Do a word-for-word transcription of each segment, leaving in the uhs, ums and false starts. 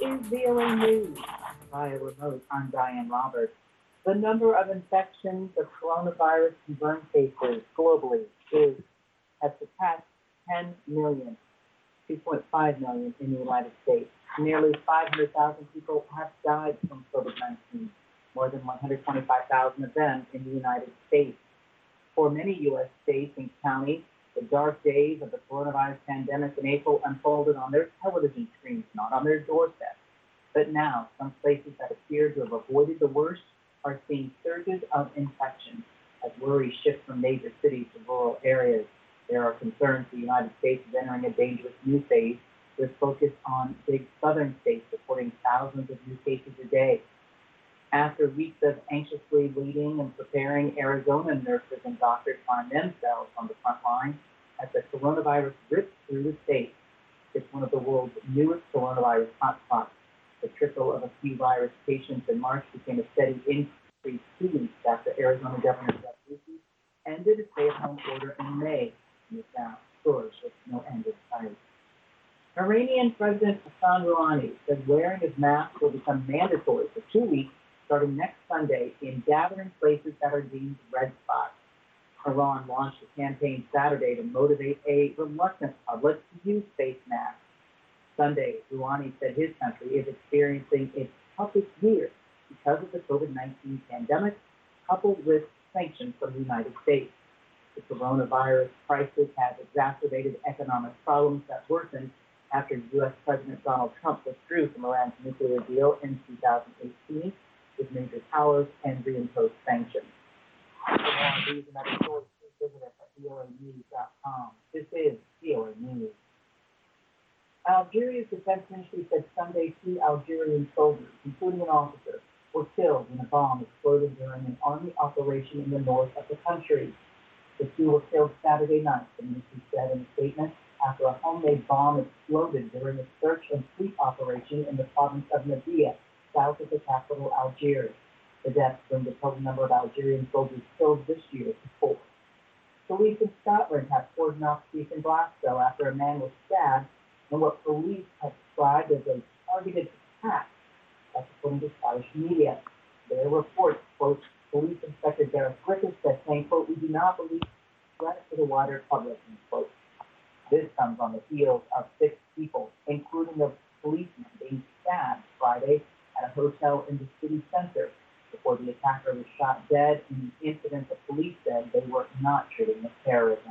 is V O A News via remote. I'm Diane Roberts. The number of infections of coronavirus confirmed cases globally is has surpassed ten million, two point five million in the United States. Nearly five hundred thousand people have died from COVID nineteen, more than one hundred twenty-five thousand of them in the United States. For many U S states and counties, the dark days of the coronavirus pandemic in April unfolded on their television screens, not on their doorsteps. But now, some places that appear to have avoided the worst are seeing surges of infection as worries shift from major cities to rural areas. There are concerns the United States is entering a dangerous new phase with focus on big southern states reporting thousands of new cases a day. After weeks of anxiously waiting and preparing, Arizona nurses and doctors find themselves on the front line as the coronavirus rips through the state. It's one of the world's newest coronavirus hotspots. The trickle of a few virus patients in March became a steady increase two weeks after Arizona Governor Jeff Ducey ended a stay-at-home order in May. And it now soars with no end in sight. Iranian President Hassan Rouhani said wearing his mask will become mandatory for two weeks starting next Sunday in gathering places that are deemed red spots. Iran launched a campaign Saturday to motivate a reluctant public to use face masks. Sunday, Rouhani said his country is experiencing its toughest year because of the COVID nineteen pandemic, coupled with sanctions from the United States. The coronavirus crisis has exacerbated economic problems that worsened after U S President Donald Trump withdrew from Iran's nuclear deal in two thousand eighteen with major powers and reimposed sanctions. For more on these and other stories, please visit us at V O A news dot com. This is V O A News. Algeria's defense ministry said Sunday two Algerian soldiers, including an officer, were killed when a bomb exploded during an army operation in the north of the country. The two were killed Saturday night, the ministry said in a statement, after a homemade bomb exploded during a search and sweep operation in the province of Nabia, south of the capital, Algiers. The deaths bring the total number of Algerian soldiers killed this year to four. Police in Scotland have cordoned off streets in Glasgow after a man was stabbed in what police have described as a targeted attack. That's according to Scottish media. Their reports, quote, Police Inspector Gareth Griffiths said, saying, quote, we do not believe threat to the wider public, end quote. This comes on the heels of six people, including a policeman, being stabbed Friday at a hotel in the city center before the attacker was shot dead in the incident. The police said they were not treating as terrorism.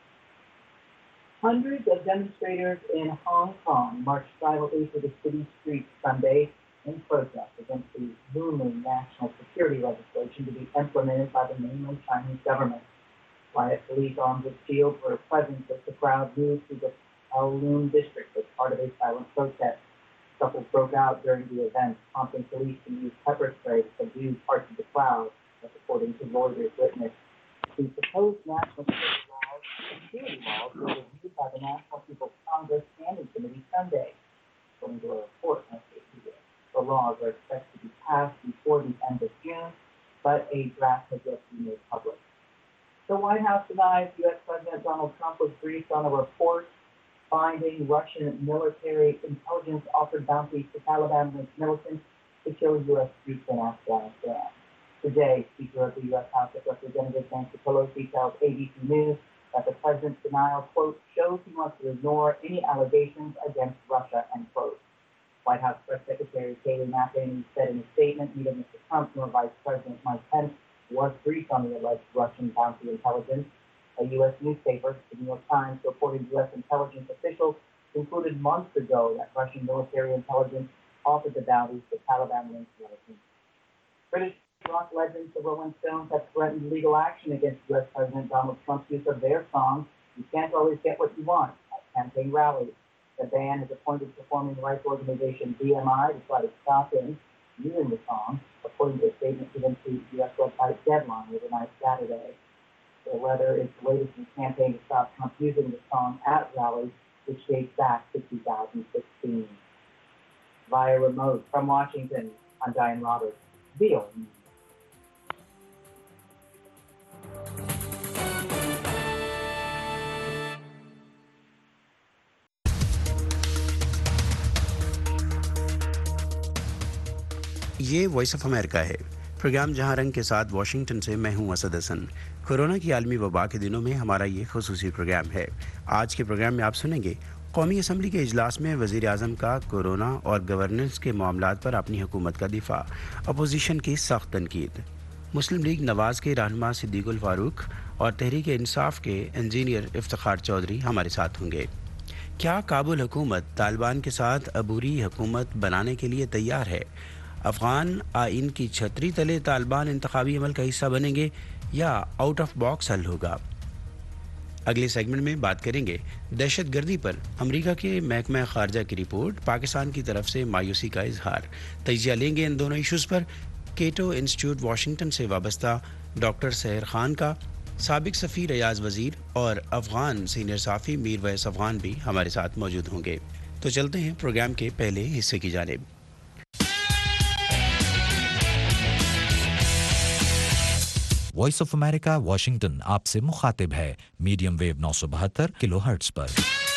Hundreds of demonstrators in Hong Kong marched silently through the city streets Sunday in protest against the looming national security legislation to be implemented by the mainland Chinese government. Riot police armed with shields were present as the crowd moved through the Kowloon district as part of a silent protest. Scuffles broke out during the event, prompting police to use pepper spray to subdue parts of the crowd, as according to Reuters witness. The proposed national security laws, security laws were reviewed by the National People's Congress Standing Committee Sunday, according to a report from the The laws are expected to be passed before the end of June, but a draft has yet to be made public. The White House denies U S President Donald Trump was briefed on a report finding Russian military intelligence offered bounties to Taliban-linked militants to kill U S troops in Afghanistan. Today, Speaker of the U S House of Representatives Nancy Pelosi tells A B C News that the president's denial, quote, shows he wants to ignore any allegations against Russia, end quote. White House Press Secretary Kayleigh McEnany said in a statement, neither Mister Trump nor Vice President Mike Pence was briefed on the alleged Russian bounty intelligence. A U S newspaper, the New York Times, reported U S intelligence officials concluded months ago that Russian military intelligence offered the bounties to Taliban-linked militants. British rock legends, the Rolling Stones, have threatened legal action against U S President Donald Trump's use of their song, You Can't Always Get What You Want, at campaign rallies. The band has appointed performing rights organization B M I to try to stop him using the song, according to a statement given to U S website Deadline overnight Saturday. The letter is the latest in the campaign to stop Trump using the song at rallies, which dates back to two thousand sixteen. Via remote from Washington, I'm Diane Roberts, V O A News. یہ voice of America ہے، programme جہاں رنگ کے ساتھ Washington سے میں ہوں اسد حسن۔ Corona کی عالمی وبا کے دنوں میں ہمارا یہ خصوصی پروگرام ہے۔ آج کے پروگرام میں آپ سنیں گے قومی اسمبلی کے اجلاس میں وزیر اعظم کا کورونا اور گورننس کے معاملات پر اپنی حکومت کا دفاع، اپوزیشن کی سخت تنقید۔ مسلم لیگ نواز کے رہنما صدیق الفاروق اور تحریک انصاف کے انجینئر افتخار چودھری ہمارے ساتھ ہوں گے۔ کیا کابل حکومت طالبان کے ساتھ عبوری حکومت بنانے کے لیے تیار ہے؟ افغان آئین کی چھتری تلے طالبان انتخابی عمل کا حصہ بنیں گے یا آؤٹ آف باکس حل ہوگا؟ اگلے سیگمنٹ میں بات کریں گے دہشت گردی پر امریکہ کے محکمہ خارجہ کی رپورٹ، پاکستان کی طرف سے مایوسی کا اظہار۔ تجزیہ لیں گے ان دونوں ایشوز پر کیٹو انسٹیٹیوٹ واشنگٹن سے وابستہ ڈاکٹر سحر خان کا، سابق سفیر ریاض وزیر اور افغان سینئر صحافی میر ویس افغان بھی ہمارے ساتھ موجود ہوں گے۔ تو چلتے ہیں پروگرام کے پہلے حصے کی جانب۔ وائس آف امریکہ واشنگٹن آپ سے مخاطب ہے، میڈیم ویو نو سو بہتر کلو ہرٹز پر۔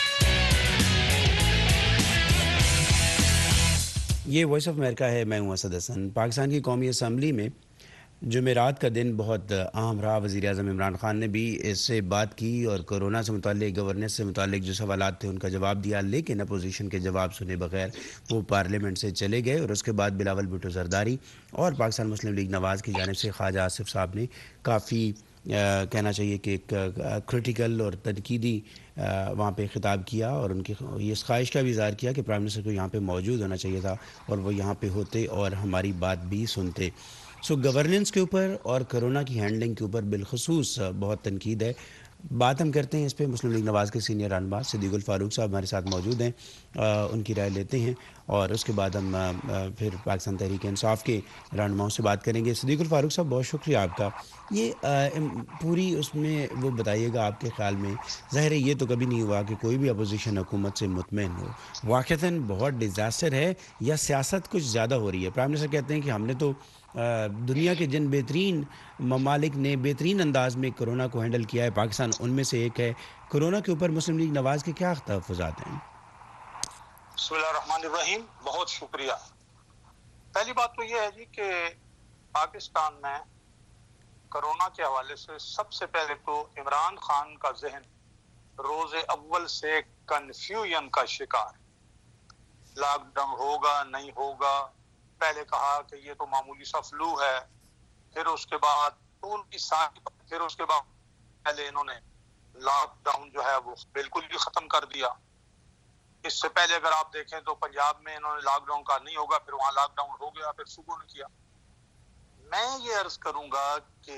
یہ وائس آف امریکہ ہے، میں ہوں اسد حسن۔ پاکستان کی قومی اسمبلی میں جمعرات کا دن بہت اہم رہا۔ وزیر اعظم عمران خان نے بھی اس سے بات کی اور کورونا سے متعلق، گورننس سے متعلق جو سوالات تھے ان کا جواب دیا، لیکن اپوزیشن کے جواب سنے بغیر وہ پارلیمنٹ سے چلے گئے اور اس کے بعد بلاول بھٹو زرداری اور پاکستان مسلم لیگ نواز کی جانب سے خواجہ آصف صاحب نے کافی کہنا چاہیے کہ ایک کرٹیکل اور تنقیدی وہاں پہ خطاب کیا اور ان کی یہ خواہش کا بھی اظہار کیا کہ پرائم منسٹر کو یہاں پہ موجود ہونا چاہیے تھا اور وہ یہاں پہ ہوتے اور ہماری بات بھی سنتے۔ سو گورننس کے اوپر اور کرونا کی ہینڈلنگ کے اوپر بالخصوص بہت تنقید ہے۔ بات ہم کرتے ہیں اس پہ، مسلم لیگ نواز کے سینئر رہنما صدیق الفاروق صاحب ہمارے ساتھ موجود ہیں، ان کی رائے لیتے ہیں اور اس کے بعد ہم پھر پاکستان تحریک انصاف کے رہنماؤں سے بات کریں گے۔ صدیق الفاروق صاحب بہت شکریہ آپ کا۔ یہ پوری اس میں وہ بتائیے گا آپ کے خیال میں، ظاہر ہے یہ تو کبھی نہیں ہوا کہ کوئی بھی اپوزیشن حکومت سے مطمئن ہو، واقعتاً بہت ڈیزاسٹر ہے یا سیاست کچھ زیادہ ہو رہی ہے؟ پرائم منسٹر کہتے ہیں کہ ہم نے تو دنیا کے جن بہترین ممالک نے بہترین انداز میں کرونا کو ہینڈل کیا ہے، پاکستان ان میں سے ایک ہے۔ کرونا کے اوپر مسلم لیگ نواز کے کیا تحفظات ہیں؟ بسم اللہ الرحمن الرحیم، بہت شکریہ۔ پہلی بات تو یہ ہے جی کہ پاکستان میں کرونا کے حوالے سے سب سے پہلے تو عمران خان کا ذہن روز اول سے کنفیوژن کا شکار، لاک ڈاؤن ہوگا نہیں ہوگا، پہلے کہا کہ یہ تو معمولی سا فلو ہے، پھر اس کے بعد تو ان کی ساری پھر اس کے بعد پہلے انہوں نے لاک ڈاؤن جو ہے وہ بالکل بھی ختم کر دیا۔ اس سے پہلے اگر آپ دیکھیں تو پنجاب میں انہوں نے لاک ڈاؤن کہا نہیں ہوگا، پھر وہاں لاک ڈاؤن ہو گیا، پھر صبح نے کیا۔ میں یہ عرض کروں گا کہ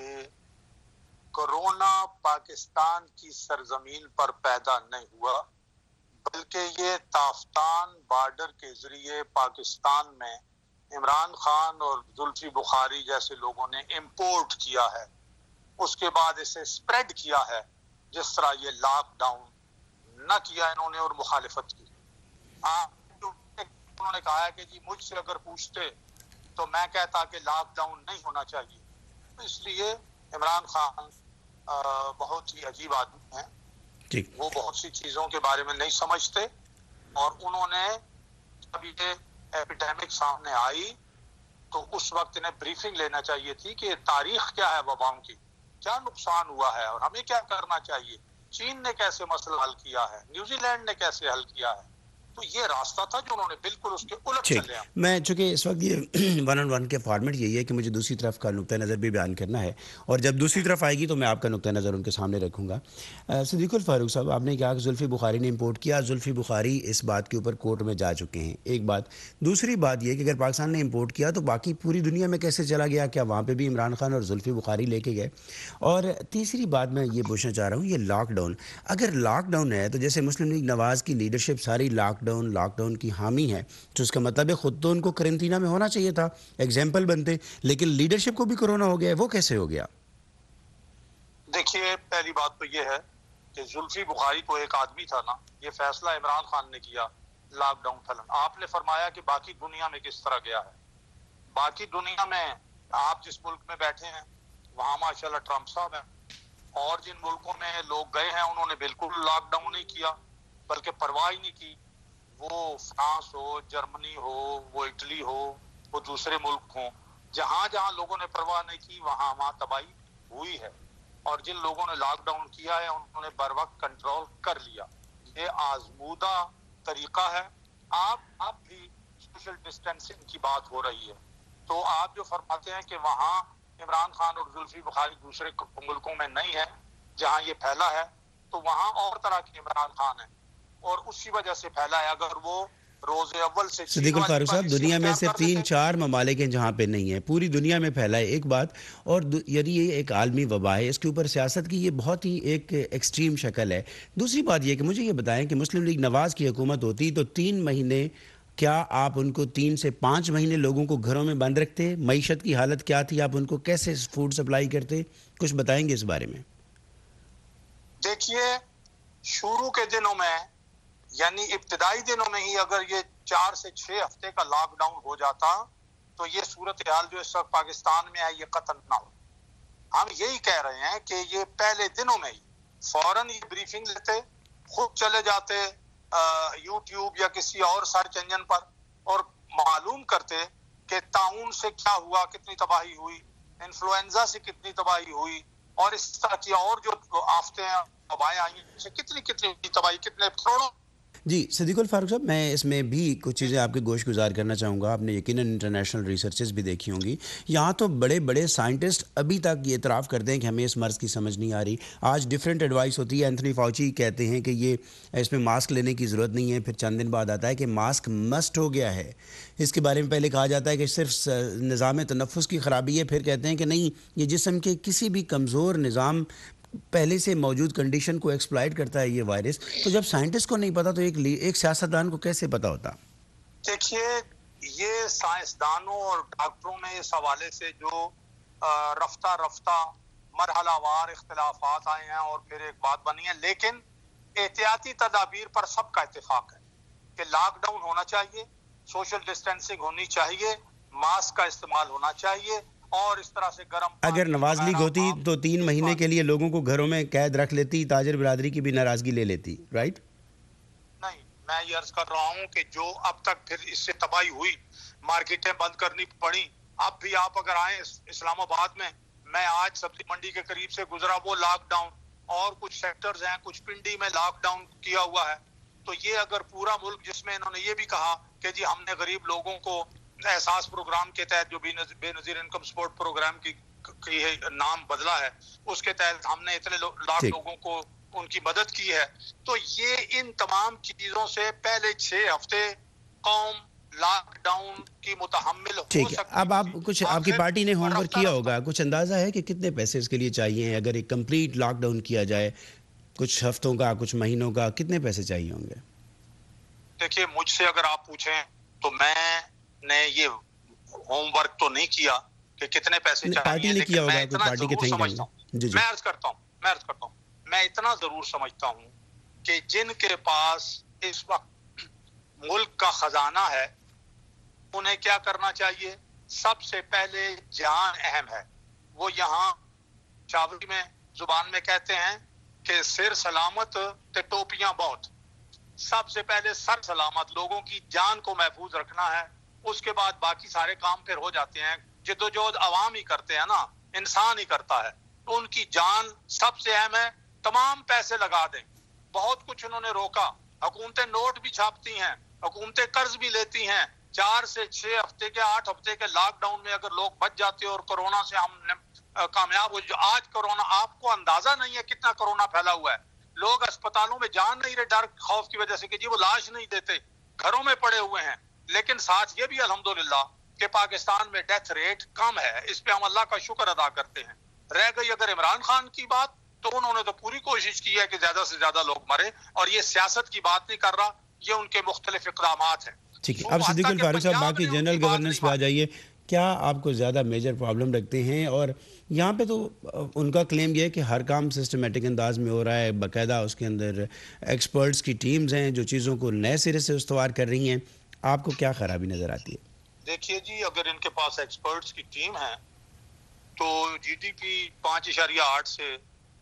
کرونا پاکستان کی سرزمین پر پیدا نہیں ہوا، بلکہ یہ تافتان بارڈر کے ذریعے پاکستان میں عمران خان اور زلفی بخاری جیسے لوگوں نے امپورٹ کیا ہے، اس کے بعد اسے سپریڈ کیا ہے۔ جس طرح یہ لاک ڈاؤن نہ کیا انہوں نے اور مخالفت کی، انہوں نے کہا ہے کہ جی مجھ سے اگر پوچھتے تو میں کہتا کہ لاک ڈاؤن نہیں ہونا چاہیے۔ تو اس لیے عمران خان بہت ہی عجیب آدمی ہیں، وہ بہت سی چیزوں کے بارے میں نہیں سمجھتے، اور انہوں نے جب یہ ایپیڈیمک سامنے آئی تو اس وقت انہیں بریفنگ لینا چاہیے تھی کہ تاریخ کیا ہے وباؤں کی، کیا نقصان ہوا ہے اور ہمیں کیا کرنا چاہیے، چین نے کیسے مسئلہ حل کیا ہے، نیوزی لینڈ نے کیسے حل کیا ہے۔ تو یہ راستہ تھا جو انہوں نے بالکل اس کے الٹ چلے۔ میں چونکہ اس وقت یہ ون آن ون کے فارمیٹ یہی ہے کہ مجھے دوسری طرف کا نقطہ نظر بھی بیان کرنا ہے، اور جب دوسری طرف آئے گی تو میں آپ کا نقطہ نظر ان کے سامنے رکھوں گا۔ صدیق الفاروق صاحب، آپ نے کہا کہ زلفی بخاری نے امپورٹ کیا، زلفی بخاری اس بات کے اوپر کورٹ میں جا چکے ہیں، ایک بات۔ دوسری بات یہ کہ اگر پاکستان نے امپورٹ کیا تو باقی پوری دنیا میں کیسے چلا گیا؟ کیا وہاں پہ بھی عمران خان اور زلفی بخاری لے کے گئے؟ اور تیسری بات میں یہ پوچھنا چاہ رہا ہوں، یہ لاک ڈاؤن، اگر لاک ڈاؤن ہے تو جیسے مسلم لیگ نواز کی لیڈرشپ ساری لاک ڈاؤن لاک ڈاؤن کی حامی ہے، تو اس کا مطلب ہے خود تو ان کو کرنٹینا میں ہونا چاہیے تھا، ایگزامپل بنتے، لیکن لیڈرشپ کو بھی کورونا ہو گیا، وہ کیسے ہو گیا؟ دیکھیے، پہلی بات تو یہ ہے کہ زلفی بخاری تو ایک آدمی تھا نا، یہ فیصلہ عمران خان نے کیا لاک ڈاؤن تھا۔ آپ نے فرمایا کہ باقی دنیا میں کس طرح گیا ہے، باقی دنیا میں آپ جس ملک میں بیٹھے ہیں وہاں ماشاءاللہ ٹرمپ صاحب ہیں، اور جن ملکوں میں لوگ گئے ہیں انہوں نے بالکل لاک ڈاؤن نہیں کیا، بلکہ پرواہ ہی نہیں کی، وہ فرانس ہو، جرمنی ہو، وہ اٹلی ہو، وہ دوسرے ملک ہوں، جہاں جہاں لوگوں نے پرواہ نہیں کی وہاں وہاں تباہی ہوئی ہے، اور جن لوگوں نے لاک ڈاؤن کیا ہے انہوں نے بر وقت کنٹرول کر لیا۔ یہ آزمودہ طریقہ ہے۔ آپ اب بھی سوشل ڈسٹینسنگ کی بات ہو رہی ہے، تو آپ جو فرماتے ہیں کہ وہاں عمران خان اور زلفی بخاری دوسرے ملکوں میں نہیں ہے جہاں یہ پھیلا ہے، تو وہاں اور طرح کے عمران خان ہیں اور اسی وجہ سے پھیلا ہے۔ اگر وہ روز اول سے صدیق الفاروق صاحب، دنیا میں صرف تین چار ممالک ہیں جہاں پہ نہیں ہے، پوری دنیا میں پھیلا ہے ایک بات، اور یعنی یہ ایک عالمی وبا ہے، اس کے اوپر سیاست کی یہ بہت ہی ایک ایکسٹریم شکل ہے۔ دوسری بات یہ کہ مجھے یہ بتائیں کہ مسلم لیگ نواز کی حکومت ہوتی تو تین مہینے کیا آپ ان کو تین سے پانچ مہینے لوگوں کو گھروں میں بند رکھتے؟ معیشت کی حالت کیا تھی؟ آپ ان کو کیسے فوڈ سپلائی کرتے؟ کچھ بتائیں گے اس بارے میں؟ دیکھیے، شروع کے دنوں میں یعنی ابتدائی دنوں میں ہی اگر یہ چار سے چھ ہفتے کا لاک ڈاؤن ہو جاتا تو یہ صورتحال جو اس وقت پاکستان میں ہے یہ قطعاً نہ ہو۔ ہم یہی کہہ رہے ہیں کہ یہ پہلے دنوں میں ہی فوراً یہ بریفنگ لیتے، خود چلے جاتے یوٹیوب یا کسی اور سرچ انجن پر اور معلوم کرتے کہ طاعون سے کیا ہوا، کتنی تباہی ہوئی، انفلوئنزا سے کتنی تباہی ہوئی، اور اس طرح کی اور جو آفتیں وبائیں آئی سے کتنی کتنی تباہی، کتنے کروڑوں۔ جی صدیق الفاروق صاحب، میں اس میں بھی کچھ چیزیں آپ کے گوش گزار کرنا چاہوں گا۔ آپ نے یقیناً انٹرنیشنل ریسرچز بھی دیکھی ہوں گی، یہاں تو بڑے بڑے سائنٹسٹ ابھی تک یہ اعتراف کرتے ہیں کہ ہمیں اس مرض کی سمجھ نہیں آ رہی۔ آج ڈیفرنٹ ایڈوائس ہوتی ہے، اینتھنی فاؤچی کہتے ہیں کہ یہ اس میں ماسک لینے کی ضرورت نہیں ہے، پھر چند دن بعد آتا ہے کہ ماسک مسٹ ہو گیا ہے۔ اس کے بارے میں پہلے کہا جاتا ہے کہ صرف نظام تنفس کی خرابی ہے، پھر کہتے ہیں کہ نہیں، یہ جسم کے کسی بھی کمزور نظام پہلے سے موجود کنڈیشن کو ایکسپلائٹ کرتا ہے یہ وائرس۔ تو جب سائنٹسٹ کو نہیں پتا تو ایک ایک سیاستدان کو کیسے پتا ہوتا؟ دیکھیے، یہ سائنسدانوں اور ڈاکٹروں میں اس حوالے سے جو رفتہ رفتہ مرحلہ وار اختلافات آئے ہیں اور پھر ایک بات بنی ہے، لیکن احتیاطی تدابیر پر سب کا اتفاق ہے کہ لاک ڈاؤن ہونا چاہیے، سوشل ڈسٹینسنگ ہونی چاہیے، ماسک کا استعمال ہونا چاہیے، اور اس طرح سے گرم اگر نواز لیگ ہوتی تو تین مہینے کے لیے لوگوں کو گھروں میں قید رکھ لیتی، تاجر برادری کی بھی ناراضگی لے لیتی، رائٹ؟ نہیں، میں یہ عرض کر رہا ہوں کہ جو اب تک پھر اس سے تباہی ہوئی، مارکیٹیں بند کرنی پڑی، اب بھی آپ اگر آئیں اسلام آباد میں، میں آج سبزی منڈی کے قریب سے گزرا، وہ لاک ڈاؤن، اور کچھ سیکٹرز ہیں، کچھ پنڈی میں لاک ڈاؤن کیا ہوا ہے۔ تو یہ اگر پورا ملک، جس میں انہوں نے یہ بھی کہا کہ جی ہم نے غریب لوگوں کو احساس پروگرام کے تحت جو بے نظیر انکم سپورٹ پروگرام کی نام بدلا ہے، اس کے تحت ہم نے اتنے لاکھ لوگوں کو ان کی مدد کی ہے، تو یہ ان تمام چیزوں سے پہلے چھ ہفتے قوم لاک ڈاؤن کی متحمل ہو سکتی ہے۔ اب آپ کچھ آپ کی پارٹی نے ہوم ورک کیا ہوگا، کچھ اندازہ ہے کہ کتنے پیسے اس کے لیے چاہیے اگر ایک کمپلیٹ لاک ڈاؤن کیا جائے؟ کچھ ہفتوں کا، کچھ مہینوں کا، کتنے پیسے چاہیے ہوں گے؟ دیکھیے، مجھ سے اگر آپ پوچھیں تو میں نے یہ ہوم ورک تو نہیں کیا کہ کتنے پیسے چاہیے، پارٹی نے کیا ہوگا، کوئی پارٹی کے تھنک سمجھتا ہوں، جی جی میں عرض کرتا ہوں میں عرض کرتا ہوں میں اتنا ضرور سمجھتا ہوں کہ جن کے پاس اس وقت ملک کا خزانہ ہے انہیں کیا کرنا چاہیے؟ سب سے پہلے جان اہم ہے، وہ یہاں چاوڑی میں زبان میں کہتے ہیں کہ سر سلامت تے ٹوپیاں بہت۔ سب سے پہلے سر سلامت، لوگوں کی جان کو محفوظ رکھنا ہے، اس کے بعد باقی سارے کام پھر ہو جاتے ہیں۔ جدوجہد عوام ہی کرتے ہیں نا، انسان ہی کرتا ہے، تو ان کی جان سب سے اہم ہے۔ تمام پیسے لگا دیں، بہت کچھ انہوں نے روکا، حکومتیں نوٹ بھی چھاپتی ہیں، حکومتیں قرض بھی لیتی ہیں۔ چار سے چھ ہفتے کے آٹھ ہفتے کے لاک ڈاؤن میں اگر لوگ بچ جاتے اور کورونا سے ہم کامیاب ہو، جو آج کورونا، آپ کو اندازہ نہیں ہے کتنا کورونا پھیلا ہوا ہے، لوگ اسپتالوں میں جان نہیں رہے ڈر خوف کی وجہ سے کہ جی وہ لاش نہیں دیتے، گھروں میں پڑے ہوئے ہیں۔ لیکن ساتھ یہ بھی الحمدللہ کہ پاکستان میں ڈیتھ ریٹ کم ہے، اس پہ ہم اللہ کا شکر ادا کرتے ہیں۔ رہ گئی اگر عمران خان کی بات، تو انہوں نے تو پوری کوشش کی ہے کہ زیادہ سے زیادہ لوگ مرے، اور یہ سیاست کی بات نہیں کر رہا، یہ ان کے مختلف اقدامات ہیں۔ ٹھیک ہے، اب صدیق الفاروق صاحب باقی جنرل گورننس پہ آ جائیے۔ کیا آپ کو زیادہ میجر پرابلم رکھتے ہیں؟ اور یہاں پہ تو ان کا کلیم یہ ہے کہ ہر کام سسٹمیٹک انداز میں ہو رہا ہے، باقاعدہ اس کے اندر ایکسپرٹس کی ٹیمز ہیں جو چیزوں کو نئے سرے سے استوار کر رہی ہیں، آپ کو کیا خرابی نظر آتی ہے؟ دیکھیے جی، اگر ان کے پاس ایکسپرٹس کی ٹیم ہے تو جی ڈی پی پانچ اشاریہ آٹھ سے،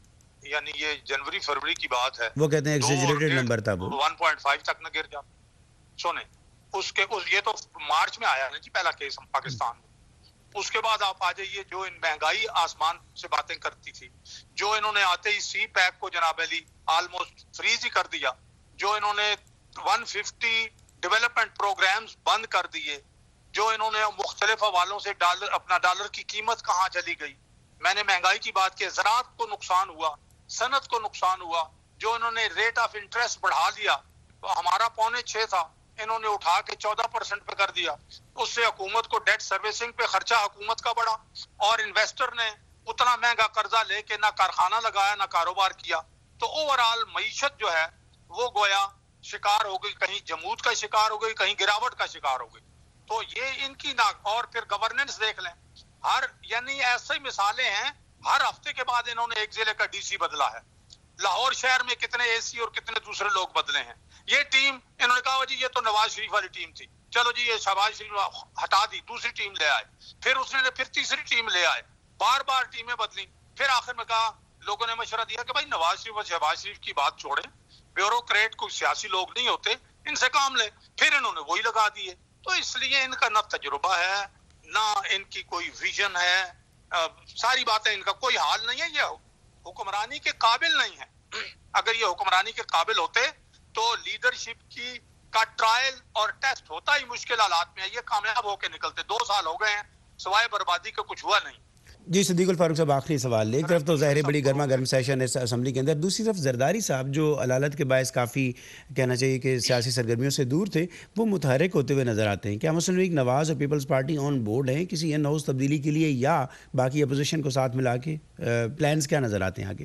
یعنی یہ جنوری فروری کی بات ہے، وہ کہتے ہیں ایگزیجریٹڈ نمبر تھا، وہ ون پوائنٹ فائیو تک نہ گر جا۔ سنیں، اس کے اس یہ تو مارچ میں آیا نا جی پہلا کیس ہم پاکستان میں. اس کے بعد آپ آ جائیے جو ان مہنگائی آسمان سے باتیں کرتی تھی, جو انہوں نے آتے ہی سی پیک کو جناب علی آلموسٹ فریز ہی کر دیا, جو انہوں نے ون ففٹی ڈیولپمنٹ پروگرامز بند کر دیے, جو انہوں نے مختلف حوالوں سے ڈالر اپنا ڈالر کی قیمت کہاں چلی گئی. میں نے مہنگائی کی بات کی, زراعت کو نقصان ہوا, صنعت کو نقصان ہوا, جو انہوں نے ریٹ آف انٹرسٹ بڑھا لیا, تو ہمارا پونے چھ تھا انہوں نے اٹھا کے چودہ پرسنٹ پہ کر دیا. اس سے حکومت کو ڈیٹ سروسنگ پہ خرچہ حکومت کا بڑھا, اور انویسٹر نے اتنا مہنگا قرضہ لے کے نہ کارخانہ لگایا نہ کاروبار کیا. تو اوور آل معیشت جو ہے وہ گویا شکار ہو گئی, کہیں جمود کا شکار ہو گئی, کہیں گراوٹ کا شکار ہو گئی. تو یہ ان کی نا, اور پھر گورننس دیکھ لیں, ہر یعنی ایسی مثالیں ہیں, ہر ہفتے کے بعد انہوں نے ایک ضلع کا ڈی سی بدلا ہے. لاہور شہر میں کتنے اے سی اور کتنے دوسرے لوگ بدلے ہیں. یہ ٹیم انہوں نے کہا جی یہ تو نواز شریف والی ٹیم تھی, چلو جی یہ شہباز شریف ہٹا دی, دوسری ٹیم لے آئے, پھر اس نے پھر تیسری ٹیم لے آئے, بار بار ٹیمیں بدلی. پھر آخر میں کہا, لوگوں نے مشورہ دیا کہ بھائی نواز شریف اور شہباز شریف کی بات چھوڑیں, بیوروکریٹ کوئی سیاسی لوگ نہیں ہوتے, ان سے کام لیں. پھر انہوں نے وہی لگا دیے. تو اس لیے ان کا نہ تجربہ ہے نہ ان کی کوئی ویژن ہے, ساری باتیں ان کا کوئی حال نہیں ہے, یہ حکمرانی کے قابل نہیں ہے. اگر یہ حکمرانی کے قابل ہوتے تو لیڈرشپ کی کا ٹرائل اور ٹیسٹ ہوتا ہی مشکل حالات میں ہے. یہ کامیاب ہو کے نکلتے. دو سال ہو گئے ہیں, سوائے بربادی کا کچھ ہوا نہیں. جی صدیق الفاروق صاحب, آخری سوال. ایک طرف تو ظاہر بڑی گرما گرم سیشن ہے اسمبلی کے اندر, دوسری طرف زرداری صاحب جو علالت کے باعث کافی کہنا چاہیے کہ سیاسی سرگرمیوں سے دور تھے, وہ متحرک ہوتے ہوئے نظر آتے ہیں. کیا مسلم لیگ نواز اور پیپلز پارٹی آن بورڈ ہیں کسی ان ہاؤس تبدیلی کے لیے, یا باقی اپوزیشن کو ساتھ ملا کے پلانز کیا نظر آتے ہیں آگے؟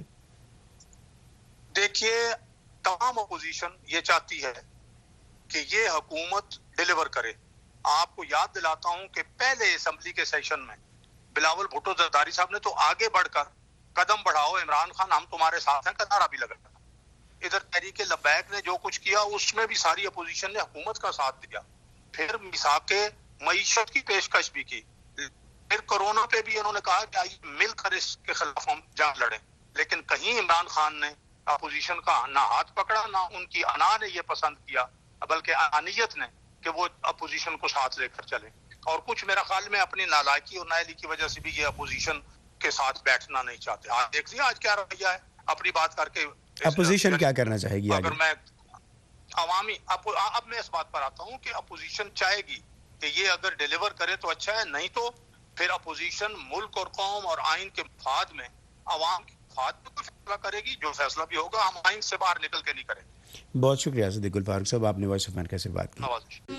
دیکھیے, تمام اپوزیشن یہ چاہتی ہے کہ یہ حکومت ڈیلیور کرے. آپ کو یاد دلاتا ہوں کہ پہلے اسمبلی کے سیشن میں بلاول بھٹو زرداری صاحب نے تو آگے بڑھ کر قدم بڑھاؤ عمران خان ہم تمہارے ساتھ ہیں کا نعرہ بھی لگایا. ادھر تحریک لبیک نے جو کچھ کیا اس میں بھی ساری اپوزیشن نے حکومت کا ساتھ دیا. پھر میثاق معیشت کی پیشکش بھی کی. پھر کورونا پہ بھی انہوں نے کہا کہ آئیے مل کر اس کے خلاف ہم جنگ لڑیں. لیکن کہیں عمران خان نے اپوزیشن کا نہ ہاتھ پکڑا, نہ ان کی انا نے یہ پسند کیا, بلکہ انانیت نے کہ وہ اپوزیشن کو ساتھ لے کر چلے. اور کچھ میرا خیال میں اپنی نالائکی اور نااہلی کی وجہ سے بھی یہ اپوزیشن کے ساتھ بیٹھنا نہیں چاہتے. آج دیکھ لیا آج کیا رویہ ہے اپنی بات کر کے. اپوزیشن کیا کرنا چاہے گی اگر میں عوامی اب میں اس بات پر آتا ہوں کہ اپوزیشن چاہے گی کہ یہ اگر ڈیلیور کرے تو اچھا ہے, نہیں تو پھر اپوزیشن ملک اور قوم اور آئین کے مفاد میں عوام کے مفاد میں کوئی فیصلہ کرے گی. جو فیصلہ بھی ہوگا ہم آئین سے باہر نکل کے نہیں کریں گے. بہت شکریہ صدیق الفاروق صاحب, آپ نے وائس آف امریکہ سے بات کی.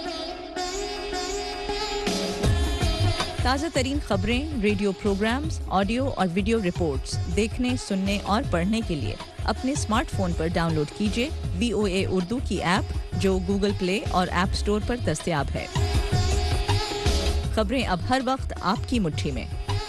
تازہ ترین خبریں, ریڈیو پروگرامز, آڈیو اور ویڈیو رپورٹس دیکھنے, سننے اور پڑھنے کے لیے اپنے اسمارٹ فون پر ڈاؤن لوڈ کیجیے وی او اے اردو کی ایپ, جو گوگل پلے اور ایپ سٹور پر دستیاب ہے. خبریں اب ہر وقت آپ کی مٹھی میں.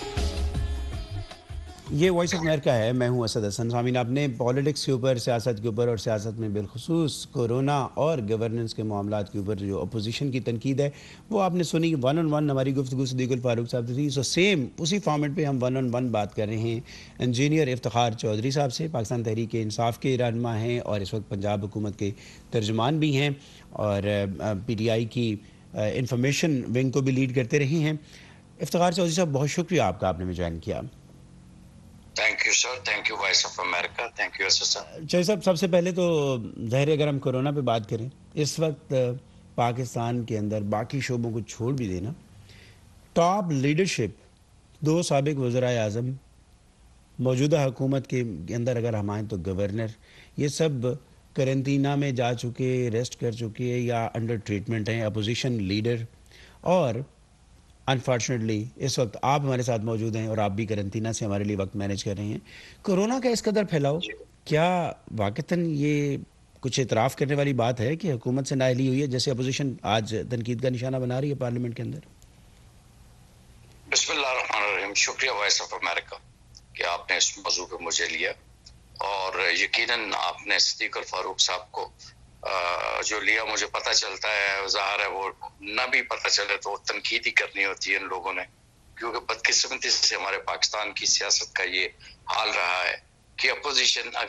یہ وائس آف امریکہ ہے, میں ہوں اسد حسن. سامعین, آپ نے پالیٹکس کے اوپر, سیاست کے اوپر, اور سیاست میں بالخصوص کورونا اور گورننس کے معاملات کے اوپر جو اپوزیشن کی تنقید ہے وہ آپ نے سنی. ون آن ون ہماری گفتگو صدیق الفاروق صاحب سے تھی. سو سیم اسی فارمیٹ پہ ہم ون آن ون بات کر رہے ہیں انجینئر افتخار چودھری صاحب سے. پاکستان تحریک انصاف کے رہنما ہیں اور اس وقت پنجاب حکومت کے ترجمان بھی ہیں, اور پی ٹی آئی کی انفارمیشن ونگ کو بھی لیڈ کرتے رہے ہیں. افتخار چودھری صاحب, بہت شکریہ آپ کا, آپ نے بھی جوائن کیا. Thank you sir, thank you voice of America, thank you sir. Chaudhry صاحب, سب سے پہلے تو ظاہر اگر ہم کورونا پہ بات کریں, اس وقت پاکستان کے اندر باقی شعبوں کو چھوڑ بھی دینا, ٹاپ لیڈرشپ, دو سابق وزرائے اعظم, موجودہ حکومت کے اندر اگر ہم آئیں تو گورنر, یہ سب کرنٹینہ میں جا چکے, ریسٹ کر چکے یا انڈر ٹریٹمنٹ ہیں. اپوزیشن لیڈر, اور انفارچونیٹلی اس وقت آپ ہمارے ساتھ موجود ہیں اور آپ بھی کرنٹینہ سے ہمارے لیے وقت مینیج کر رہے ہیں. کورونا کا اس قدر پھیلاؤ, کیا واقعتاً یہ کچھ اعتراف کرنے والی بات ہے کہ حکومت سے نااہلی ہوئی ہے, جیسے اپوزیشن آج تنقید کا نشانہ بنا رہی ہے پارلیمنٹ کے اندر؟ بسم اللہ الرحمن الرحیم. شکریہ وائس آف امریکہ کہ آپ نے اس موضوع پہ مجھے لیا, اور یقیناً آپ نے صدیق الفاروق صاحب کو جو لیا, مجھے پتہ چلتا ہے, ظاہر ہے وہ نہ بھی پتہ چلے تو تنقید ہی کرنی ہوتی ہے ان لوگوں نے, کیونکہ بدقسمتی سے ہمارے پاکستان کی سیاست کا یہ حال رہا ہے کہ اپوزیشن, اگر آپ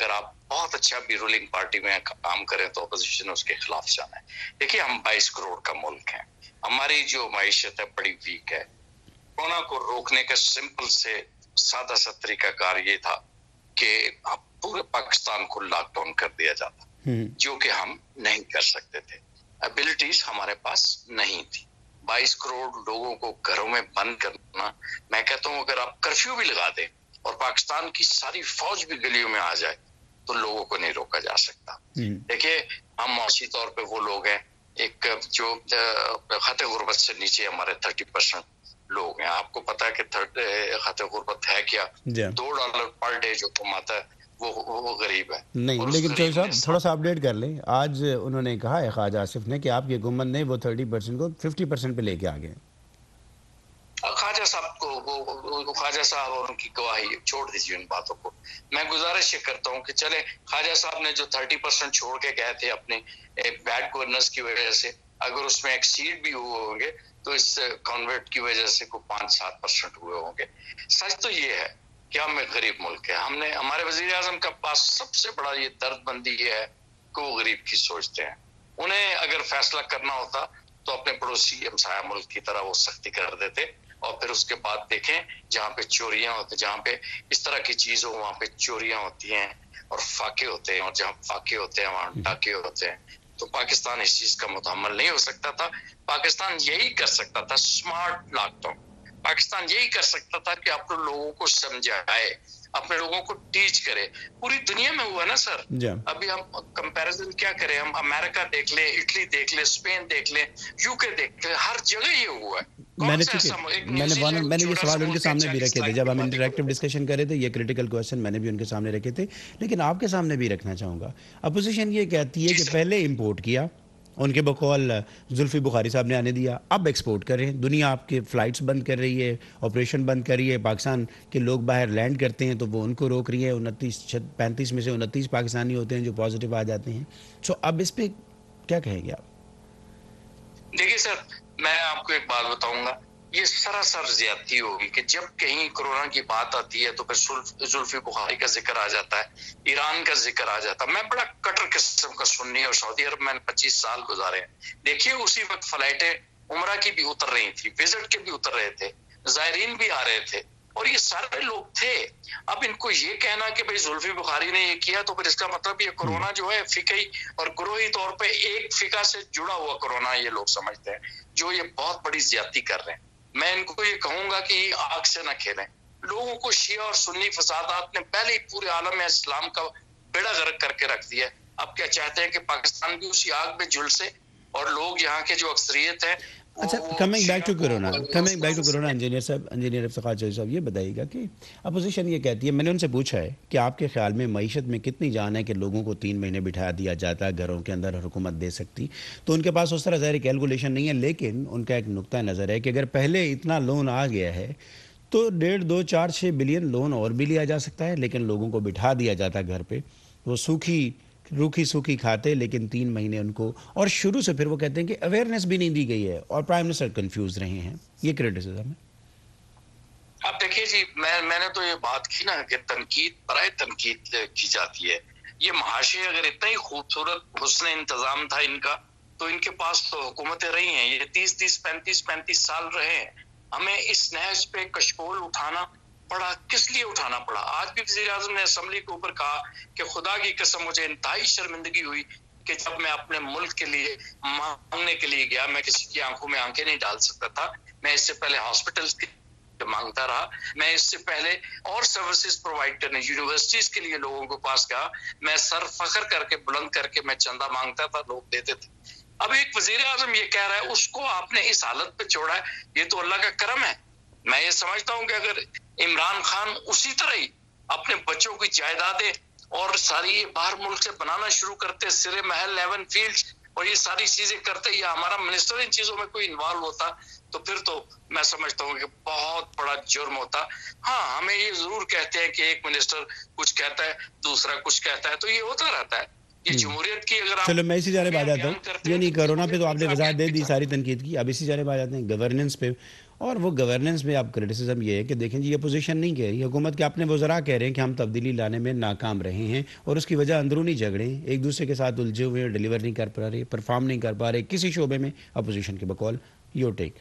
بہت اچھا بھی رولنگ پارٹی میں کام کریں تو اپوزیشن اس کے خلاف جانا ہے. دیکھیے ہم بائیس کروڑ کا ملک ہے, ہماری جو معیشت ہے بڑی ویک ہے. کورونا کو روکنے کا سمپل سے سادہ سا طریقہ کار یہ تھا کہ پورے پاکستان کو لاک ڈاؤن کر دیا جاتا, جو کہ ہم نہیں کر سکتے تھے, ابیلٹیز ہمارے پاس نہیں تھی. بائیس کروڑ لوگوں کو گھروں میں بند کرنا, میں کہتا ہوں اگر آپ کرفیو بھی لگا دیں اور پاکستان کی ساری فوج بھی گلیوں میں آ جائے تو لوگوں کو نہیں روکا جا سکتا. دیکھیے ہم معاشی طور پہ وہ لوگ ہیں ایک جو خط غربت سے نیچے ہمارے تھرٹی پرسینٹ لوگ ہیں. آپ کو پتا ہے کہ خط غربت ہے کیا, دو ڈالر پر ڈے جو کماتا ہے وہ وہ غریب ہے. نہیں لیکن چوہدری صاحب تھوڑا سا اپڈیٹ کر لیں. آج انہوں نے کہا ہے خواجہ آصف نے کہ آپ کی حکومت نے وہ تھرٹی پرسینٹ کو ففٹی پرسینٹ پہ لے کے آگے. خواجہ صاحب کو وہ خواجہ صاحب اور ان کی گواہی چھوڑ دیجیے ان باتوں کو. میں گزارش یہ کرتا ہوں کہ چلے خواجہ صاحب نے جو تھرٹی پرسینٹ چھوڑ کے گئے تھے اپنے بیڈ گورننس کی وجہ سے, اگر اس میں ایکسیڈ بھی ہوئے ہوں گے تو اس کنورٹ کی وجہ سے کوئی پانچ سات پرسینٹ ہوئے ہوں گے. سچ تو یہ ہے کہ ہم ایک غریب ملک ہے. ہم نے ہمارے وزیر اعظم کا پاس سب سے بڑا یہ درد بندی یہ ہے کہ وہ غریب کی سوچتے ہیں. انہیں اگر فیصلہ کرنا ہوتا تو اپنے پڑوسی ہمسایہ ملک کی طرح وہ سختی کر دیتے, اور پھر اس کے بعد دیکھیں جہاں پہ چوریاں ہوتی, جہاں پہ اس طرح کی چیز ہو وہاں پہ چوریاں ہوتی ہیں اور فاقے ہوتے ہیں, اور جہاں فاقے ہوتے ہیں وہاں ڈاکے ہوتے ہیں. تو پاکستان اس چیز کا متحمل نہیں ہو سکتا تھا. پاکستان یہی کر سکتا تھا اسمارٹ لاک ڈاؤن. پاکستان یہی کر سکتا تھا کہ اپنے لوگوں کو سمجھائے, اپنے لوگوں کو ٹیچ کرے. پوری دنیا میں ہوا نا سر. ابھی ہم کمپیریزن کیا کریں, ہم امریکہ دیکھ لیں, اٹلی دیکھ لیں, اسپین دیکھ لیں, یو کے دیکھ لیں, ہر جگہ یہ ہوا ہے. میں نے میں نے میں نے یہ سوال ان کے سامنے بھی رکھے تھے جب ہم انٹریکٹیو ڈسکشن کر رہے تھے. یہ کریٹیکل کویشچن میں نے بھی ان کے سامنے رکھے تھے, لیکن آپ کے سامنے بھی رکھنا چاہوں گا. اپوزیشن یہ کہتی ہے کہ پہلے امپورٹ کیا, ان کے بقول زلفی بخاری صاحب نے آنے دیا, اب ایکسپورٹ کر رہے ہیں. دنیا آپ کے فلائٹس بند کر رہی ہے, آپریشن بند کر رہی ہے. پاکستان کے لوگ باہر لینڈ کرتے ہیں تو وہ ان کو روک رہی ہے. انتیس پینتیس میں سے انتیس پاکستانی ہوتے ہیں جو پازیٹیو آ جاتے ہیں. سو اب اس پہ کیا کہیں گے آپ؟ دیکھیے سر, میں آپ کو ایک بات بتاؤں گا, یہ سراسر زیادتی ہوگی کہ جب کہیں کورونا کی بات آتی ہے تو پھر زلفی بخاری کا ذکر آ جاتا ہے, ایران کا ذکر آ جاتا ہے. میں بڑا کٹر قسم کا سنی اور سعودی عرب میں پچیس سال گزارے ہیں. دیکھیے اسی وقت فلائٹیں عمرہ کی بھی اتر رہی تھی, وزٹ کے بھی اتر رہے تھے, زائرین بھی آ رہے تھے, اور یہ سارے لوگ تھے. اب ان کو یہ کہنا کہ بھائی زلفی بخاری نے یہ کیا تو پھر اس کا مطلب یہ کورونا جو ہے فقہی اور گروہی طور پہ ایک فقہ سے جڑا ہوا کورونا یہ لوگ سمجھتے ہیں, جو یہ بہت بڑی زیادتی کر رہے ہیں. میں ان کو یہ کہوں گا کہ آگ سے نہ کھیلیں. لوگوں کو شیعہ اور سنی فسادات نے پہلے ہی پورے عالم میں اسلام کا بیڑا غرق کر کے رکھ دیا ہے. اب کیا چاہتے ہیں کہ پاکستان بھی اسی آگ میں جھلسے اور لوگ یہاں کے جو اکثریت ہے. اچھا, coming back to corona coming back to corona engineer صاحب انجینئر افتخار چودھری صاحب یہ بتائیے گا کہ اپوزیشن یہ کہتی ہے, میں نے ان سے پوچھا ہے کہ آپ کے خیال میں معیشت میں کتنی جان ہے کہ لوگوں کو تین مہینے بٹھا دیا جاتا ہے گھروں کے اندر, حکومت دے سکتی. تو ان کے پاس اس طرح ظاہر کیلکولیشن نہیں ہے, لیکن ان کا ایک نقطہ نظر ہے کہ اگر پہلے اتنا لون آ گیا ہے تو ڈیڑھ دو چار چھ بلین لون اور بھی لیا جا سکتا ہے, لیکن لوگوں کو بٹھا دیا جاتا ہے گھر پہ. وہ سوکھی روکھی سوکھی کھاتے, لیکن تین مہینے ان کو, اور شروع سے پھر وہ کہتے ہیں کہ اویئرنیس بھی نہیں دی گئی ہے اور پرائم منسٹر کنفیوز رہے ہیں. یہ کریٹیسزم ہے. اب دیکھیے جی, میں میں نے تو یہ بات کی نا کہ تنقید برائے تنقید کی جاتی ہے. یہ محاشی اگر اتنا ہی خوبصورت حسن انتظام تھا ان کا تو ان کے پاس تو حکومتیں رہی ہیں, یہ تیس تیس پینتیس پینتیس سال رہے ہیں. ہمیں اس نہج پہ کشکول اٹھانا پڑا, کس لیے اٹھانا پڑا؟ آج بھی وزیر اعظم نے اسمبلی کے اوپر کہا کہ خدا کی قسم مجھے انتہائی شرمندگی ہوئی کہ جب میں اپنے ملک کے لیے مانگنے کے لیے گیا, میں کسی کی آنکھوں میں آنکھیں نہیں ڈال سکتا تھا. میں اس سے پہلے ہاسپٹلز کی مانگتا رہا, میں اس سے پہلے اور سروسز پرووائڈ کرنے یونیورسٹیز کے لیے لوگوں کے پاس گیا, میں سر فخر کر کے بلند کر کے میں چندہ مانگتا تھا, لوگ دیتے تھے. اب ایک وزیر اعظم یہ کہہ رہا ہے, اس کو آپ نے اس حالت پہ چھوڑا ہے, یہ تو اللہ کا کرم ہے. میں یہ سمجھتا ہوں کہ اگر عمران خان اسی طرح ہی اپنے بچوں کی جائیدادیں اور ساری باہر ملک سے بنانا شروع کرتے, سرے محل لیون فیلڈز اور یہ ساری چیزیں کرتے, یا ہمارا منسٹر ان چیزوں میں کوئی انوالو ہوتا, تو پھر تو میں سمجھتا ہوں کہ بہت بڑا جرم ہوتا. ہاں, ہمیں یہ ضرور کہتے ہیں کہ ایک منسٹر کچھ کہتا ہے دوسرا کچھ کہتا ہے, تو یہ ہوتا رہتا ہے. یہ جمہوریت کی اگر چلو میں اسی جانب آ جاتا ہوں, یعنی کورونا پہ تو آپ نے وضاحت دے دی ساری تنقید کی. اب اسی جانب آ جاتے ہیں گورننس پہ, اور وہ گورننس میں اب کرٹیسزم یہ ہے کہ دیکھیں جی اپوزیشن نہیں کہہ رہی، حکومت کے اپنے وزراء کہہ رہے ہیں کہ ہم تبدیلی لانے میں ناکام رہے ہیں اور اس کی وجہ اندرونی جھگڑے ہیں، ایک دوسرے کے ساتھ الجھے ہوئے ہیں، ڈیلیور نہیں کر پا رہے، پرفارم نہیں کر پا رہے کسی شعبے میں اپوزیشن کے بقول. Your take.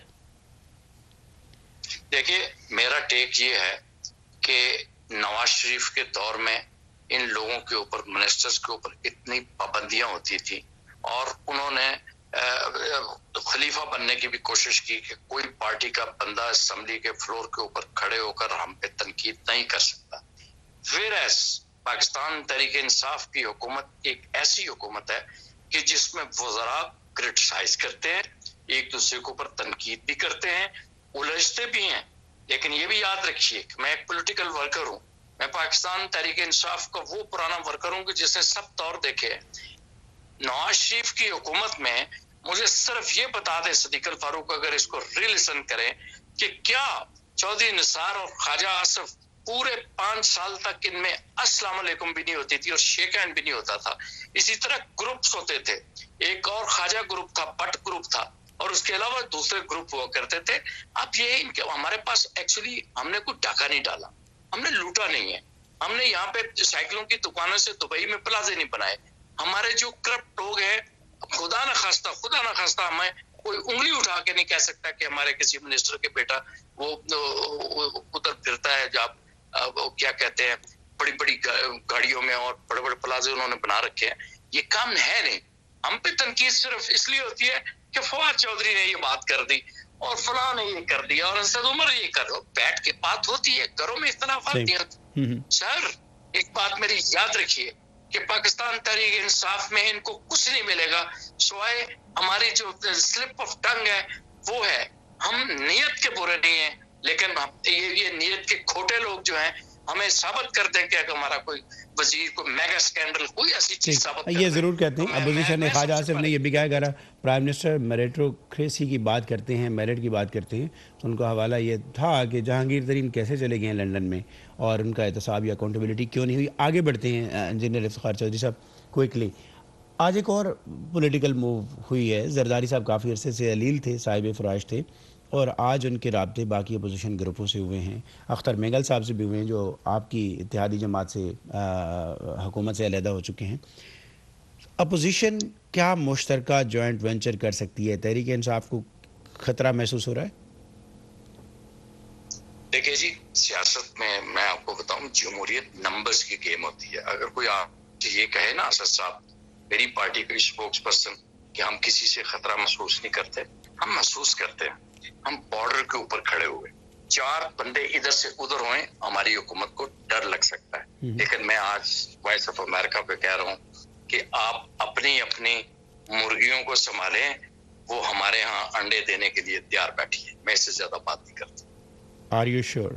دیکھیے میرا ٹیک یہ ہے کہ نواز شریف کے دور میں ان لوگوں کے اوپر، منسٹرز کے اوپر اتنی پابندیاں ہوتی تھی اور انہوں نے خلیفہ بننے کی بھی کوشش کی کہ کوئی پارٹی کا بندہ اسمبلی کے فلور کے اوپر کھڑے ہو کر ہم پہ تنقید نہیں کر سکتا. ویئرایز پاکستان تحریک انصاف کی حکومت ایک ایسی حکومت ہے کہ جس میں وزراء کرٹیسائز کرتے ہیں، ایک دوسرے کے اوپر تنقید بھی کرتے ہیں، الجھتے بھی ہیں. لیکن یہ بھی یاد رکھیے کہ میں ایک پولیٹیکل ورکر ہوں، میں پاکستان تحریک انصاف کا وہ پرانا ورکر ہوں کہ جس نے سب دور دیکھے ہیں. نواز شریف کی حکومت میں مجھے صرف یہ بتا دیں صدیق الفاروق اگر اس کو ری لسن کریں کہ کیا چودھری نثار اور خواجہ آصف پورے پانچ سال تک ان میں السلام علیکم بھی نہیں ہوتی تھی اور شیک ہینڈ بھی نہیں ہوتا تھا. اسی طرح گروپس ہوتے تھے، ایک اور خواجہ گروپ تھا، بٹ گروپ تھا، اور اس کے علاوہ دوسرے گروپ ہوا کرتے تھے. اب یہ ان کے ہمارے پاس ایکچولی ہم نے کوئی ڈاکہ نہیں ڈالا، ہم نے لوٹا نہیں ہے، ہم نے یہاں پہ سائیکلوں کی دکانوں سے دبئی میں پلازے نہیں بنائے. ہمارے جو کرپٹ لوگ ہیں، خدا نہ خواستہ خدا نہ خواستہ ہمیں کوئی انگلی اٹھا کے نہیں کہہ سکتا کہ ہمارے کسی منسٹر کے بیٹا وہ ادھر پھرتا ہے جب کیا کہتے ہیں بڑی بڑی گاڑیوں میں اور بڑے بڑے پلازے انہوں نے بنا رکھے ہیں. یہ کام ہے نہیں. ہم پہ تنقید صرف اس لیے ہوتی ہے کہ فواد چودھری نے یہ بات کر دی اور فلاں نے یہ کر دیا اور اسد عمر یہ کر دو. بیٹھ کے بات ہوتی ہے، گھروں میں اختلافات نہیں ہوتے. سر ایک بات میری یاد رکھیے کہ پاکستان تحریک انصاف میں ان کو کچھ نہیں ملے گا سوائے ہماری جو سلپ آف ٹنگ ہے وہ ہے. ہم نیت کے برے نہیں ہیں، لیکن یہ نیت کے کھوٹے لوگ جو ہیں ہمیں ثابت کر دیں کہ ہمارا کوئی وزیر کو میگا اسکینڈل کوئی ایسی چیز ثابت یہ ضرور کہتے ہیں. اپوزیشن نے خواجہ آصف نے یہ بھی کہا کہ پرائم منسٹر میریٹوکریسی کی بات کرتے ہیں، میرٹ کی بات کرتے ہیں، تو ان کا حوالہ یہ تھا کہ جہانگیر ترین کیسے چلے گئے ہیں لنڈن میں اور ان کا احتساب یا اکاؤنٹیبلٹی کیوں نہیں ہوئی. آگے بڑھتے ہیں انجینئر افتخار چودھری صاحب کوئکلی. آج ایک اور پولیٹیکل موو ہوئی ہے. زرداری صاحب کافی عرصے سے علیل تھے، صاحب فرائش تھے، اور آج ان کے رابطے باقی اپوزیشن گروپوں سے ہوئے ہیں. اختر مینگل صاحب سے بھی ہوئے ہیں جو آپ کی اتحادی جماعت سے حکومت سے علیحدہ ہو چکے ہیں. اپوزیشن کیا مشترکہ جوائنٹ وینچر کر سکتی ہے؟ تحریک انصاف کو خطرہ محسوس ہو رہا ہے؟ دیکھیے جی، سیاست میں میں آپ کو بتاؤں جمہوریت نمبرز کی گیم ہوتی ہے. اگر کوئی آپ یہ کہے نا اسد صاحب میری پارٹی کا اسپوکس پرسن کہ ہم کسی سے خطرہ محسوس نہیں کرتے، ہم محسوس کرتے ہیں. ہم بارڈر کے اوپر کھڑے ہوئے، چار بندے ادھر سے ادھر ہوئے ہماری حکومت کو ڈر لگ سکتا ہے. لیکن میں آج وائس آف امریکہ پہ کہہ رہا ہوں کہ آپ اپنی اپنی مرغیوں کو سنبھالیں، وہ ہمارے ہاں انڈے دینے کے لیے تیار بیٹھی ہے. میں اس سے زیادہ بات نہیں کرتا. Are you sure?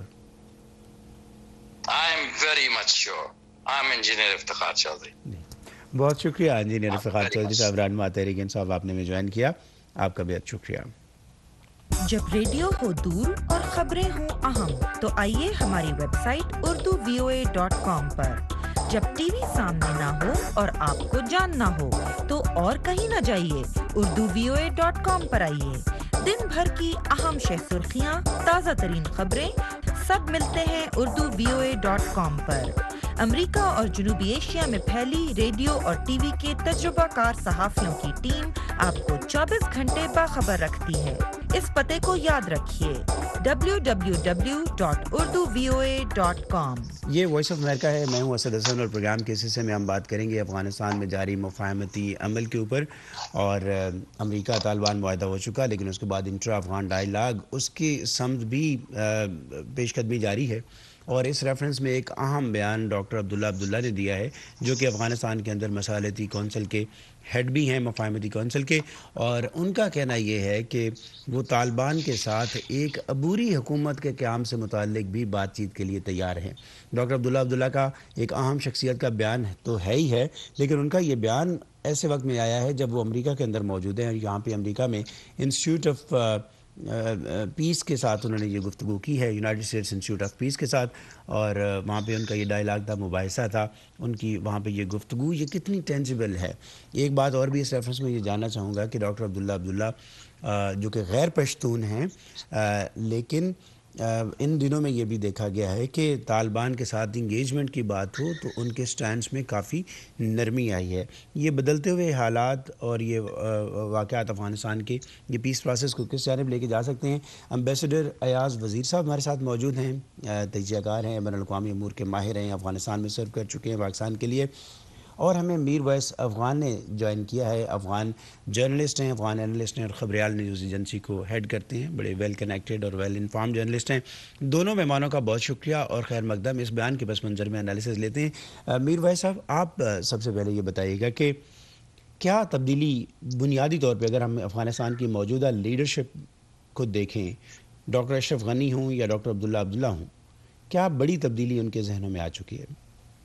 I am very much sure. I am engineer Iftikhar Chaudhry. بہت شکریہ انجینئر افتخار چودھری صاحب، رہنما تحریک انصاف، آپ نے میں جوائن کیا. آپ کا بہت شکریہ. جب ریڈیو ہو دور اور خبریں ہوں اہم تو آئیے ہماری website Urdu V O A dot com پر. جب ٹی وی سامنے نہ ہو اور آپ کو جاننا ہو تو اور کہیں نہ جائیے، Urdu V O A dot com پر آئیے. دن بھر کی اہم شہ سرخیاں، تازہ ترین خبریں سب ملتے ہیں Urdu V O A dot com پر. امریکہ اور جنوبی ایشیا میں پھیلی ریڈیو اور ٹی وی کے تجربہ کار صحافیوں کی ٹیم آپ کو چوبیس گھنٹے باخبر رکھتی ہے. اس پتے کو یاد رکھیے، W W W dot Urdu V O A dot com. یہ وائس آف امریکہ ہے، میں ہوں اسد حسن، اور پروگرام کے حصے میں ہم بات کریں گے افغانستان میں جاری مفاہمتی عمل کے اوپر. اور امریکہ طالبان معاہدہ ہو چکا، لیکن اس کے بعد انٹرا افغان ڈائیلاگ اس کی سمت بھی پیش قدمی جاری ہے. اور اس ریفرنس میں ایک اہم بیان ڈاکٹر عبداللہ عبداللہ نے دیا ہے، جو کہ افغانستان کے اندر مصالحتی کونسل کے ہیڈ بھی ہیں، مفاہمتی کونسل کے. اور ان کا کہنا یہ ہے کہ وہ طالبان کے ساتھ ایک عبوری حکومت کے قیام سے متعلق بھی بات چیت کے لیے تیار ہیں. ڈاکٹر عبداللہ عبداللہ کا ایک اہم شخصیت کا بیان تو ہے ہی ہے، لیکن ان کا یہ بیان ایسے وقت میں آیا ہے جب وہ امریکہ کے اندر موجود ہیں. اور یہاں پہ امریکہ میں انسٹیٹیوٹ آف پیس کے ساتھ انہوں نے یہ گفتگو کی ہے، United States Institute of Peace کے ساتھ، اور وہاں پہ ان کا یہ ڈائلاگ تھا، مباحثہ تھا ان کی وہاں پہ یہ گفتگو، یہ کتنی ٹینجیبل ہے۔ ایک بات اور بھی اس ریفرنس میں یہ جاننا چاہوں گا کہ ڈاکٹر عبداللہ عبداللہ جو کہ غیر پشتون ہیں، لیکن ان دنوں میں یہ بھی دیکھا گیا ہے کہ طالبان کے ساتھ انگیجمنٹ کی بات ہو تو ان کے سٹینڈز میں کافی نرمی آئی ہے۔ یہ بدلتے ہوئے حالات اور یہ واقعات افغانستان کے یہ پیس پروسیس کو کس جانب لے کے جا سکتے ہیں؟ امبیسڈر ایاز وزیر صاحب ہمارے ساتھ موجود ہیں، تجزیہ کار ہیں، بین الاقوامی امور کے ماہر ہیں، افغانستان میں سرو کر چکے ہیں پاکستان کے لیے، اور ہمیں میر ویس افغان نے جوائن کیا ہے، افغان جرنلسٹ ہیں، افغان اینالسٹ ہیں، اور خبریال نیوز ایجنسی کو ہیڈ کرتے ہیں، بڑے ویل کنیکٹڈ اور ویل انفارم جرنلسٹ ہیں۔ دونوں مہمانوں کا بہت شکریہ اور خیر مقدم، اس بیان کے پس منظر میں انالیسز لیتے ہیں۔ میر ویس صاحب، آپ سب سے پہلے یہ بتائیے گا کہ کیا تبدیلی بنیادی طور پہ اگر ہم افغانستان کی موجودہ لیڈرشپ کو دیکھیں، ڈاکٹر اشرف غنی ہوں یا ڈاکٹر عبداللہ عبداللہ ہوں، کیا بڑی تبدیلی ان کے ذہنوں میں آ چکی ہے؟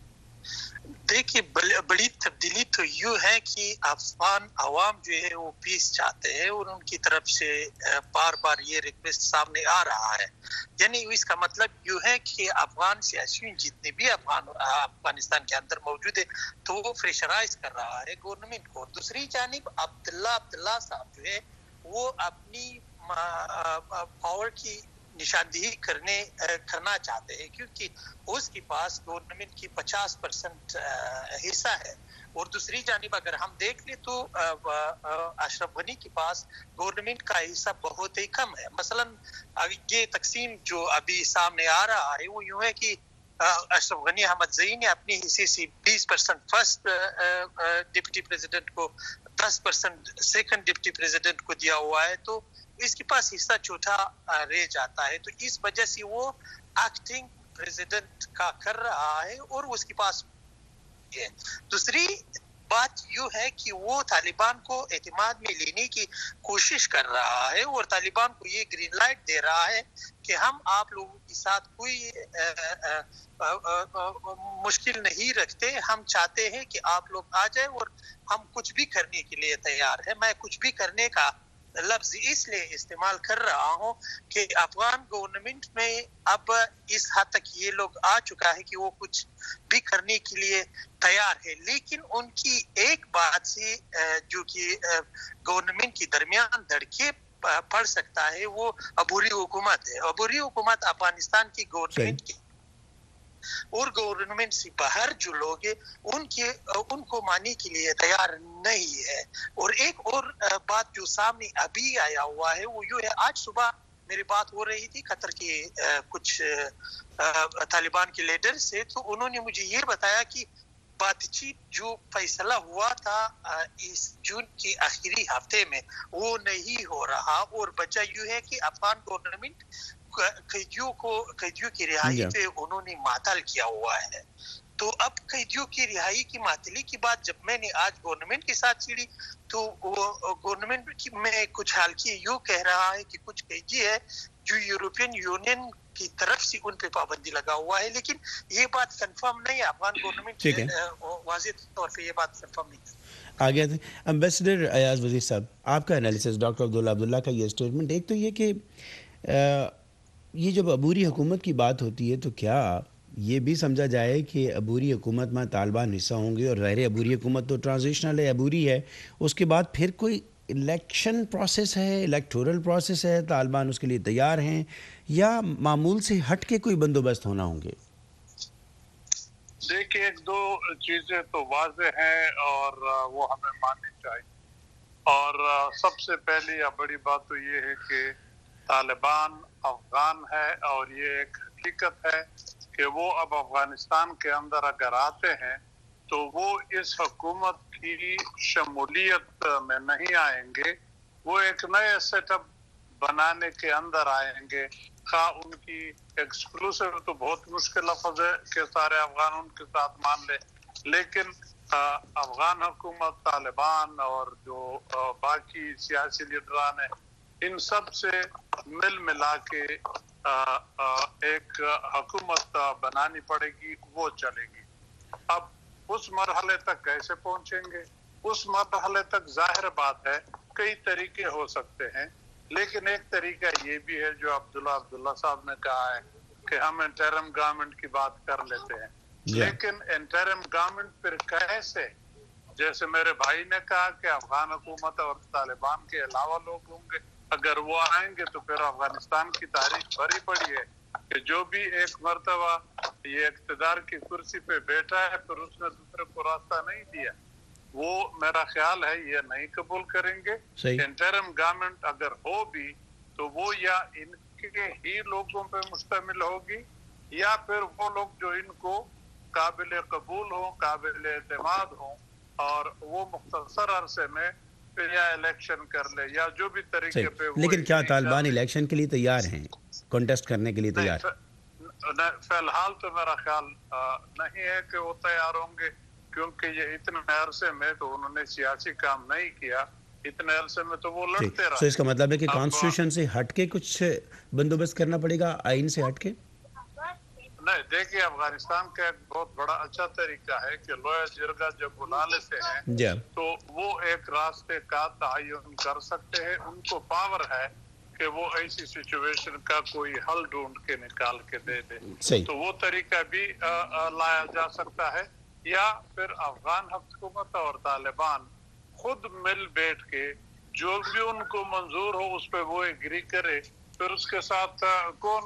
دیکھیے، بڑی تبدیلی تو یوں ہے کہ افغان عوام جو ہے وہ پیس چاہتے ہیں، اور ان کی طرف سے بار بار یہ ریکویسٹ سامنے آ رہا ہے۔ یعنی اس کا مطلب یوں ہے کہ افغان سیاسیوں جتنے بھی افغان افغانستان کے اندر موجود ہے تو وہ پریشرائز کر رہا ہے گورنمنٹ کو۔ دوسری جانب عبداللہ عبداللہ صاحب جو ہے وہ اپنی پاور کی نشاندہی کرنے کرنا چاہتے ہیں، کیونکہ اس کے پاس گورنمنٹ کی پچاس پرسنٹ حصہ ہے، اور دوسری جانب اگر ہم دیکھ لیں تو اشرف غنی کے پاس گورنمنٹ کا حصہ بہت ہی کم ہے۔ مثلا یہ تقسیم جو ابھی سامنے آ رہا ہے وہ یوں ہے کہ اشرف غنی احمد زئی نے اپنی حصے سے بیس پرسنٹ فرسٹ ڈپٹی پریزیڈنٹ کو، دس پرسنٹ سیکنڈ ڈپٹی پریزیڈنٹ کو دیا ہوا ہے، تو اس کے پاس حصہ چھوٹا رہ جاتا ہے، تو اس وجہ سے وہ ایکٹنگ پریزیڈنٹ کا کر رہا ہے اور اس کے پاس ہے۔ دوسری بات یوں ہے کہ وہ طالبان کو اعتماد میں لینے کی کوشش کر رہا ہے، اور طالبان کو یہ گرین لائٹ دے رہا ہے کہ ہم آپ لوگوں کے ساتھ کوئی مشکل نہیں رکھتے، ہم چاہتے ہیں کہ آپ لوگ آ جائیں اور ہم کچھ بھی کرنے کے لیے تیار ہیں۔ میں کچھ بھی کرنے کا لفظ اس لیے استعمال کر رہا ہوں کہ افغان گورنمنٹ میں اب اس حد تک یہ لوگ آ چکا ہے کہ وہ کچھ بھی کرنے کے لیے تیار ہے، لیکن ان کی ایک بات سے جو کہ گورنمنٹ کے درمیان دھڑکے پڑ سکتا ہے وہ عبوری حکومت ہے۔ عبوری حکومت افغانستان کی گورنمنٹ کی اور گورنمنٹ سے باہر جو لوگ ہیں ان کے ان کو ماننے کے لیے تیار نہیں ہے۔ اور ایک اور بات جو سامنے ابھی آیا ہوا ہے وہ یوں ہے، آج صبح میری بات ہو رہی تھی قطر کے کچھ طالبان کے لیڈر سے، تو انہوں نے مجھے یہ بتایا کہ بات چیت جو فیصلہ ہوا تھا اس جون کے آخری ہفتے میں وہ نہیں ہو رہا، اور وجہ یوں ہے کہ افغان گورنمنٹ قیدیوں کو قیدیوں کی رہائی پہ انہوں نے معطل کیا ہوا ہے۔ تو اب قیدیوں کی رہائی کی معطلی کی بات جب میں نے آج گورنمنٹ کے ساتھ چھیڑی تو وہ گورنمنٹ میں کچھ حالکی یوں کہہ رہا ہے کہ کچھ قیدی ہے جو یورپین یونین کی طرف سے ان پہ پابندی لگا ہوا ہے، لیکن یہ بات کنفرم نہیں ہے، افغان گورنمنٹ واضح طور پہ یہ بات کنفرم نہیں ہے۔ آگے آتے ہیں امبیسڈر ایاز وزیر صاحب، آپ کا انالیسس ڈاکٹر عبداللہ عبداللہ کا یہ اسٹیٹمنٹ، ایک تو یہ کہ یہ جب عبوری حکومت کی بات ہوتی ہے تو کیا یہ بھی سمجھا جائے کہ عبوری حکومت میں طالبان حصہ ہوں گے، اور ظاہر عبوری حکومت تو ٹرانزیشنل ہے، عبوری ہے، اس کے بعد پھر کوئی الیکشن پروسیس ہے، الیکٹورل پروسیس ہے، طالبان اس کے لیے تیار ہیں، یا معمول سے ہٹ کے کوئی بندوبست ہونا ہوں گے؟ دیکھیں، ایک دو چیزیں تو واضح ہیں اور وہ ہمیں ماننی چاہیے، اور سب سے پہلی یا بڑی بات تو یہ ہے کہ طالبان افغان ہے، اور یہ ایک حقیقت ہے کہ وہ اب افغانستان کے اندر اگر آتے ہیں تو وہ اس حکومت کی شمولیت میں نہیں آئیں گے، وہ ایک نئے سیٹ اپ بنانے کے اندر آئیں گے۔ خواہ ان کی ایکسکلوسیو تو بہت مشکل لفظ ہے کہ سارے افغان ان کے ساتھ مان لے، لیکن افغان حکومت، طالبان اور جو باقی سیاسی لیڈران ہیں، ان سب سے مل ملا کے ایک حکومت بنانی پڑے گی، وہ چلے گی۔ اب اس مرحلے تک کیسے پہنچیں گے؟ اس مرحلے تک ظاہر بات ہے کئی طریقے ہو سکتے ہیں، لیکن ایک طریقہ یہ بھی ہے جو عبداللہ عبداللہ صاحب نے کہا ہے کہ ہم انٹرم گورنمنٹ کی بات کر لیتے ہیں، لیکن انٹرم گورنمنٹ پھر کیسے؟ جیسے میرے بھائی نے کہا کہ افغان حکومت اور طالبان کے علاوہ لوگ ہوں گے، اگر وہ آئیں گے تو پھر افغانستان کی تاریخ بھری پڑی ہے کہ جو بھی ایک مرتبہ یہ اقتدار کی کرسی پہ بیٹھا ہے پھر اس نے دوسرے کو راستہ نہیں دیا، وہ میرا خیال ہے یہ نہیں قبول کریں گے۔ انٹرم گورنمنٹ اگر ہو بھی تو وہ یا ان کے ہی لوگوں پہ مشتمل ہوگی یا پھر وہ لوگ جو ان کو قابل قبول ہوں، قابل اعتماد ہوں اور وہ مختصر عرصے میں پھر یا الیکشن کر لے یا جو بھی طریقے پہ۔ لیکن کیا طالبان الیکشن کے لیے تیار ہیں، کانٹیسٹ کرنے کے لیے تیار؟ فی الحال تو میرا خیال نہیں ہے کہ وہ تیار ہوں گے، کیونکہ یہ اتنے عرصے میں تو انہوں نے سیاسی کام نہیں کیا، اتنے عرصے میں تو وہ لڑتے رہے۔ تو اس کا مطلب ہے کہ کانسٹیٹیوشن سے ہٹ کے کچھ بندوبست کرنا پڑے گا، آئین سے ہٹ کے؟ نہیں، دیکھیے افغانستان کا ایک بہت بڑا اچھا طریقہ ہے کہ لویا جرگا جب بلا لیتے ہیں تو وہ ایک راستے کا تعین کر سکتے ہیں، ان کو پاور ہے کہ وہ ایسی سچویشن کا کوئی حل ڈھونڈ کے نکال کے دے دے، تو وہ طریقہ بھی لایا جا سکتا ہے، یا پھر افغان حکومت اور طالبان خود مل بیٹھ کے جو بھی ان کو منظور ہو اس پہ وہ ایگری کرے، پھر اس کے ساتھ کون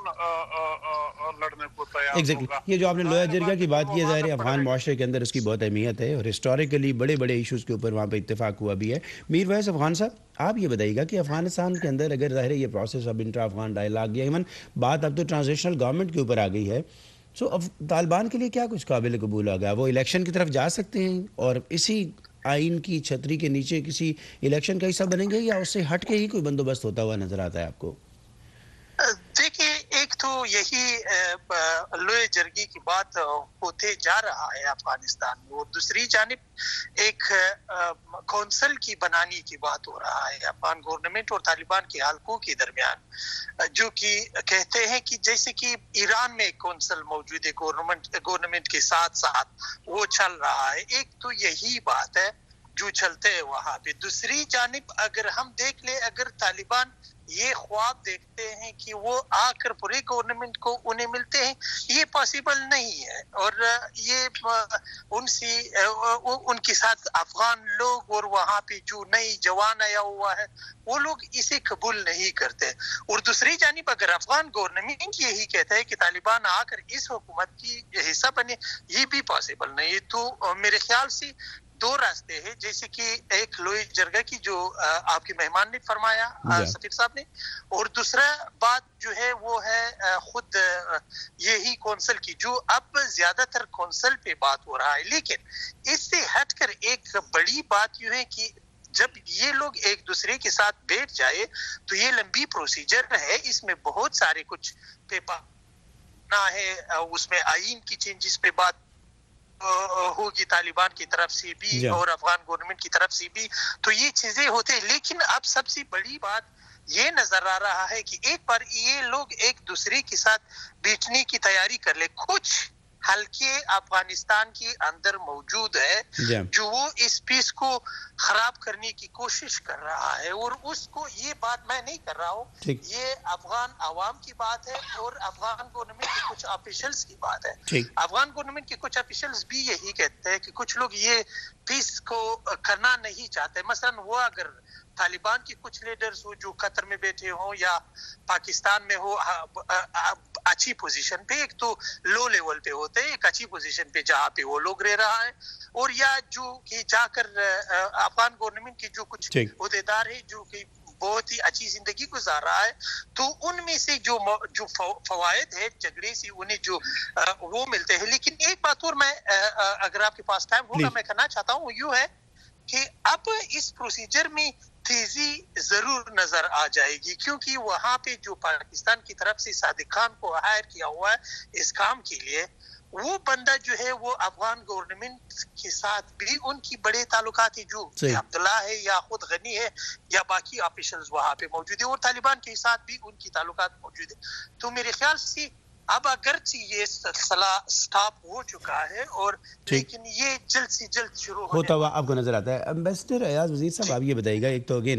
لڑنے کو تیار ہوگا۔ یہ جو آپ نے لویا جرگا کی بات کی ہے، ظاہر ہے افغان معاشرے کے اندر اس کی بہت اہمیت ہے اور ہسٹوریکلی بڑے بڑے ایشوز کے اوپر وہاں پہ اتفاق ہوا بھی ہے۔ میر ویس افغان صاحب، آپ یہ بتائیے گا کہ افغانستان کے اندر اگر ظاہر ہے یہ پروسیس اب انٹرا افغان ڈائلاگ یا ایون بات اب تو ٹرانزیشنل گورنمنٹ کے اوپر آ گئی ہے، سو اب طالبان کے لیے کیا کچھ قابل قبول ہوگا؟ وہ الیکشن کی طرف جا سکتے ہیں اور اسی آئین کی چھتری کے نیچے کسی الیکشن کا حصہ بنیں گے، یا اس سے ہٹ کے ہی کوئی بندوبست ہوتا ہوا نظر آتا ہے آپ کو؟ دیکھیے، ایک تو یہی لوئے جرگی کی بات ہوتے جا رہا ہے افغانستان میں، اور دوسری جانب ایک کونسل کی بنانے کی بات ہو رہا ہے افغان گورنمنٹ اور طالبان کے حلقوں کے درمیان، جو کہ کہتے ہیں کہ جیسے کہ ایران میں ایک کونسل موجود ہے گورنمنٹ گورنمنٹ کے ساتھ ساتھ وہ چل رہا ہے، ایک تو یہی بات ہے جو چلتے ہیں وہاں پہ۔ دوسری جانب اگر ہم دیکھ لیں، اگر طالبان یہ خواب دیکھتے ہیں کہ وہ آ کر پورے گورنمنٹ کو انہیں ملتے ہیں، یہ پاسبل نہیں ہے، اور یہ ان سے ان کے ساتھ افغان لوگ اور وہاں پہ جو نئی جوان آیا ہوا ہے وہ لوگ اسے قبول نہیں کرتے۔ اور دوسری جانب اگر افغان گورنمنٹ یہی کہتا ہے کہ طالبان آ کر اس حکومت کی حصہ بنے، یہ بھی پاسبل نہیں ہے۔ تو میرے خیال سے دو راستے ہیں، جیسے کہ ایک لوئے جرگا کی جو آپ کے مہمان نے فرمایا سفیر صاحب نے، اور دوسرا بات جو ہے وہ ہے خود یہی کونسل کی، جو اب زیادہ تر کونسل پہ بات ہو رہا ہے۔ لیکن اس سے ہٹ کر ایک بڑی بات یہ ہے کہ جب یہ لوگ ایک دوسرے کے ساتھ بیٹھ جائے تو یہ لمبی پروسیجر ہے، اس میں بہت سارے کچھ پیپر نہ ہے، اس میں آئین کی چینجز پہ بات ہوگی طالبان کی طرف سے بھی اور افغان گورنمنٹ کی طرف سے بھی، تو یہ چیزیں ہوتے ہیں۔ لیکن اب سب سے بڑی بات یہ نظر آ رہا ہے کہ ایک بار یہ لوگ ایک دوسرے کے ساتھ بیٹھنے کی تیاری کر لے۔ کچھ حلقے افغانستان کے اندر موجود ہے جو وہ اس پیس کو خراب کرنے کی کوشش کر رہا ہے، اور اس کو یہ بات میں نہیں کر رہا ہوں، یہ افغان عوام کی بات ہے اور افغان گورنمنٹ کے کچھ آفیشلز کی بات ہے۔ افغان گورنمنٹ کے کچھ آفیشلز بھی یہی کہتے ہیں کہ کچھ لوگ یہ پیس کو کرنا نہیں چاہتے، مثلا وہ اگر طالبان کے کچھ لیڈرز ہو جو قطر میں بیٹھے ہوں یا پاکستان میں ہو اچھی پوزیشن پہ، ایک تو لو لیول پہ ہوتے ہیں، ایک اچھی پوزیشن پہ جہاں پہ وہ لوگ رہ رہا ہے، اور یا جو کہ جا کر افغان گورنمنٹ کے جو کچھ عہدیدار ہیں جو کہ بہت ہی اچھی زندگی گزار رہا ہے، تو ان میں سے جو جو فوائد ہے جھگڑے سے انہیں جو وہ ملتے ہیں۔ لیکن ایک بات اور میں اگر آپ کے پاس ٹائم ہوگا میں کہنا چاہتا ہوں، یوں ہے کہ اب اس پروسیجر میں تیزی ضرور نظر آ جائے گی، کیونکہ وہاں پہ جو پاکستان کی طرف سے صادق خان کو ہائر کیا ہوا ہے اس کام کے لیے، وہ بندہ جو ہے وہ افغان گورنمنٹ کے ساتھ بھی ان کی بڑے تعلقات ہیں، جو عبداللہ ہے یا خود غنی ہے یا باقی آفیشلز وہاں پہ موجود ہیں، اور طالبان کے ساتھ بھی ان کی تعلقات موجود ہیں۔ تو میرے خیال سے اب اگرچہ یہ سلسلہ سٹاپ ہو چکا ہے، اور لیکن یہ جلد سے جلد شروع ہوتا ہوا آپ کو نظر آتا ہے۔ امبیسڈر ایاز وزیر صاحب، آپ یہ بتائیے گا، ایک تو اگین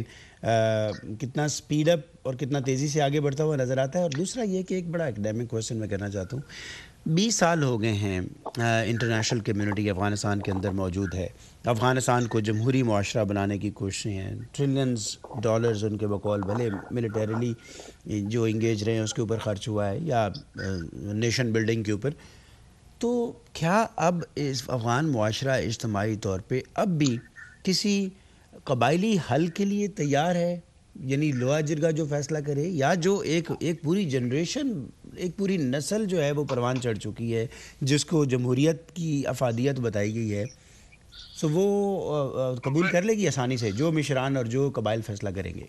کتنا سپیڈ اپ اور کتنا تیزی سے آگے بڑھتا ہوا نظر آتا ہے. اور دوسرا یہ کہ ایک بڑا اکیڈیمک کویسچن میں کرنا چاہتا ہوں. بیس سال ہو گئے ہیں انٹرنیشنل کمیونٹی افغانستان کے اندر موجود ہے. افغانستان کو جمہوری معاشرہ بنانے کی کوششیں ہیں. ٹریلینز ڈالرز ان کے بقول بھلے ملیٹریلی جو انگیج رہے ہیں اس کے اوپر خرچ ہوا ہے یا نیشن بلڈنگ کے اوپر. تو کیا اب اس افغان معاشرہ اجتماعی طور پہ اب بھی کسی قبائلی حل کے لیے تیار ہے؟ یعنی لوا جرگہ جو فیصلہ کرے, یا جو ایک ایک پوری جنریشن, ایک پوری نسل جو ہے وہ پروان چڑھ چکی ہے جس کو جمہوریت کی افادیت بتائی گئی ہے, سو وہ قبول کر لے گی آسانی سے جو مشران اور جو قبائل فیصلہ کریں گے؟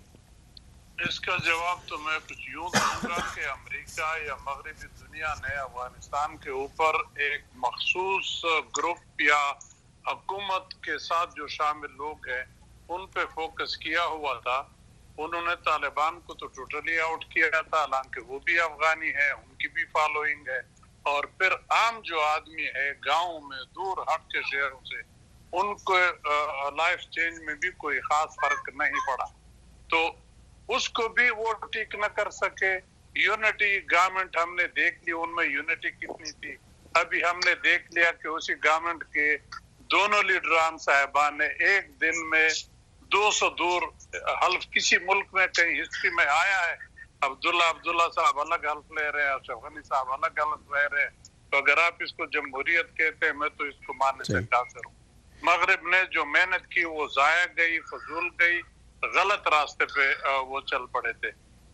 اس کا جواب تو میں کچھ یوں دوں گا کہ امریکہ یا مغربی دنیا نے افغانستان کے اوپر ایک مخصوص گروپ یا حکومت کے ساتھ جو شامل لوگ ہیں ان پہ فوکس کیا ہوا تھا. انہوں نے طالبان کو تو ٹوٹلی آؤٹ کیا تھا, حالانکہ وہ بھی افغانی ہے, ان کی بھی فالوئنگ ہے. اور پھر عام جو آدمی ہے گاؤں میں دور ہٹ کے شہروں سے, ان کو لائف چینج میں بھی کوئی خاص فرق نہیں پڑا. تو اس کو بھی وہ ٹھیک نہ کر سکے. یونٹی گورنمنٹ ہم نے دیکھ لی, ان میں یونٹی کتنی تھی. ابھی ہم نے دیکھ لیا کہ اسی گورنمنٹ کے دونوں لیڈران صاحبان نے ایک دن میں دو سو دور حلف کسی ملک میں کہیں ہسٹری میں آیا ہے. عبداللہ عبداللہ صاحب الگ حلف لے رہے ہیں, اشرف غنی صاحب الگ حلف لے رہے ہیں. تو اگر آپ اس کو جمہوریت کہتے ہیں میں تو اس کو ماننے سے قاصر ہوں. مغرب نے جو محنت کی وہ ضائع گئی, فضول گئی, غلط راستے پہ وہ چل پڑے تھے.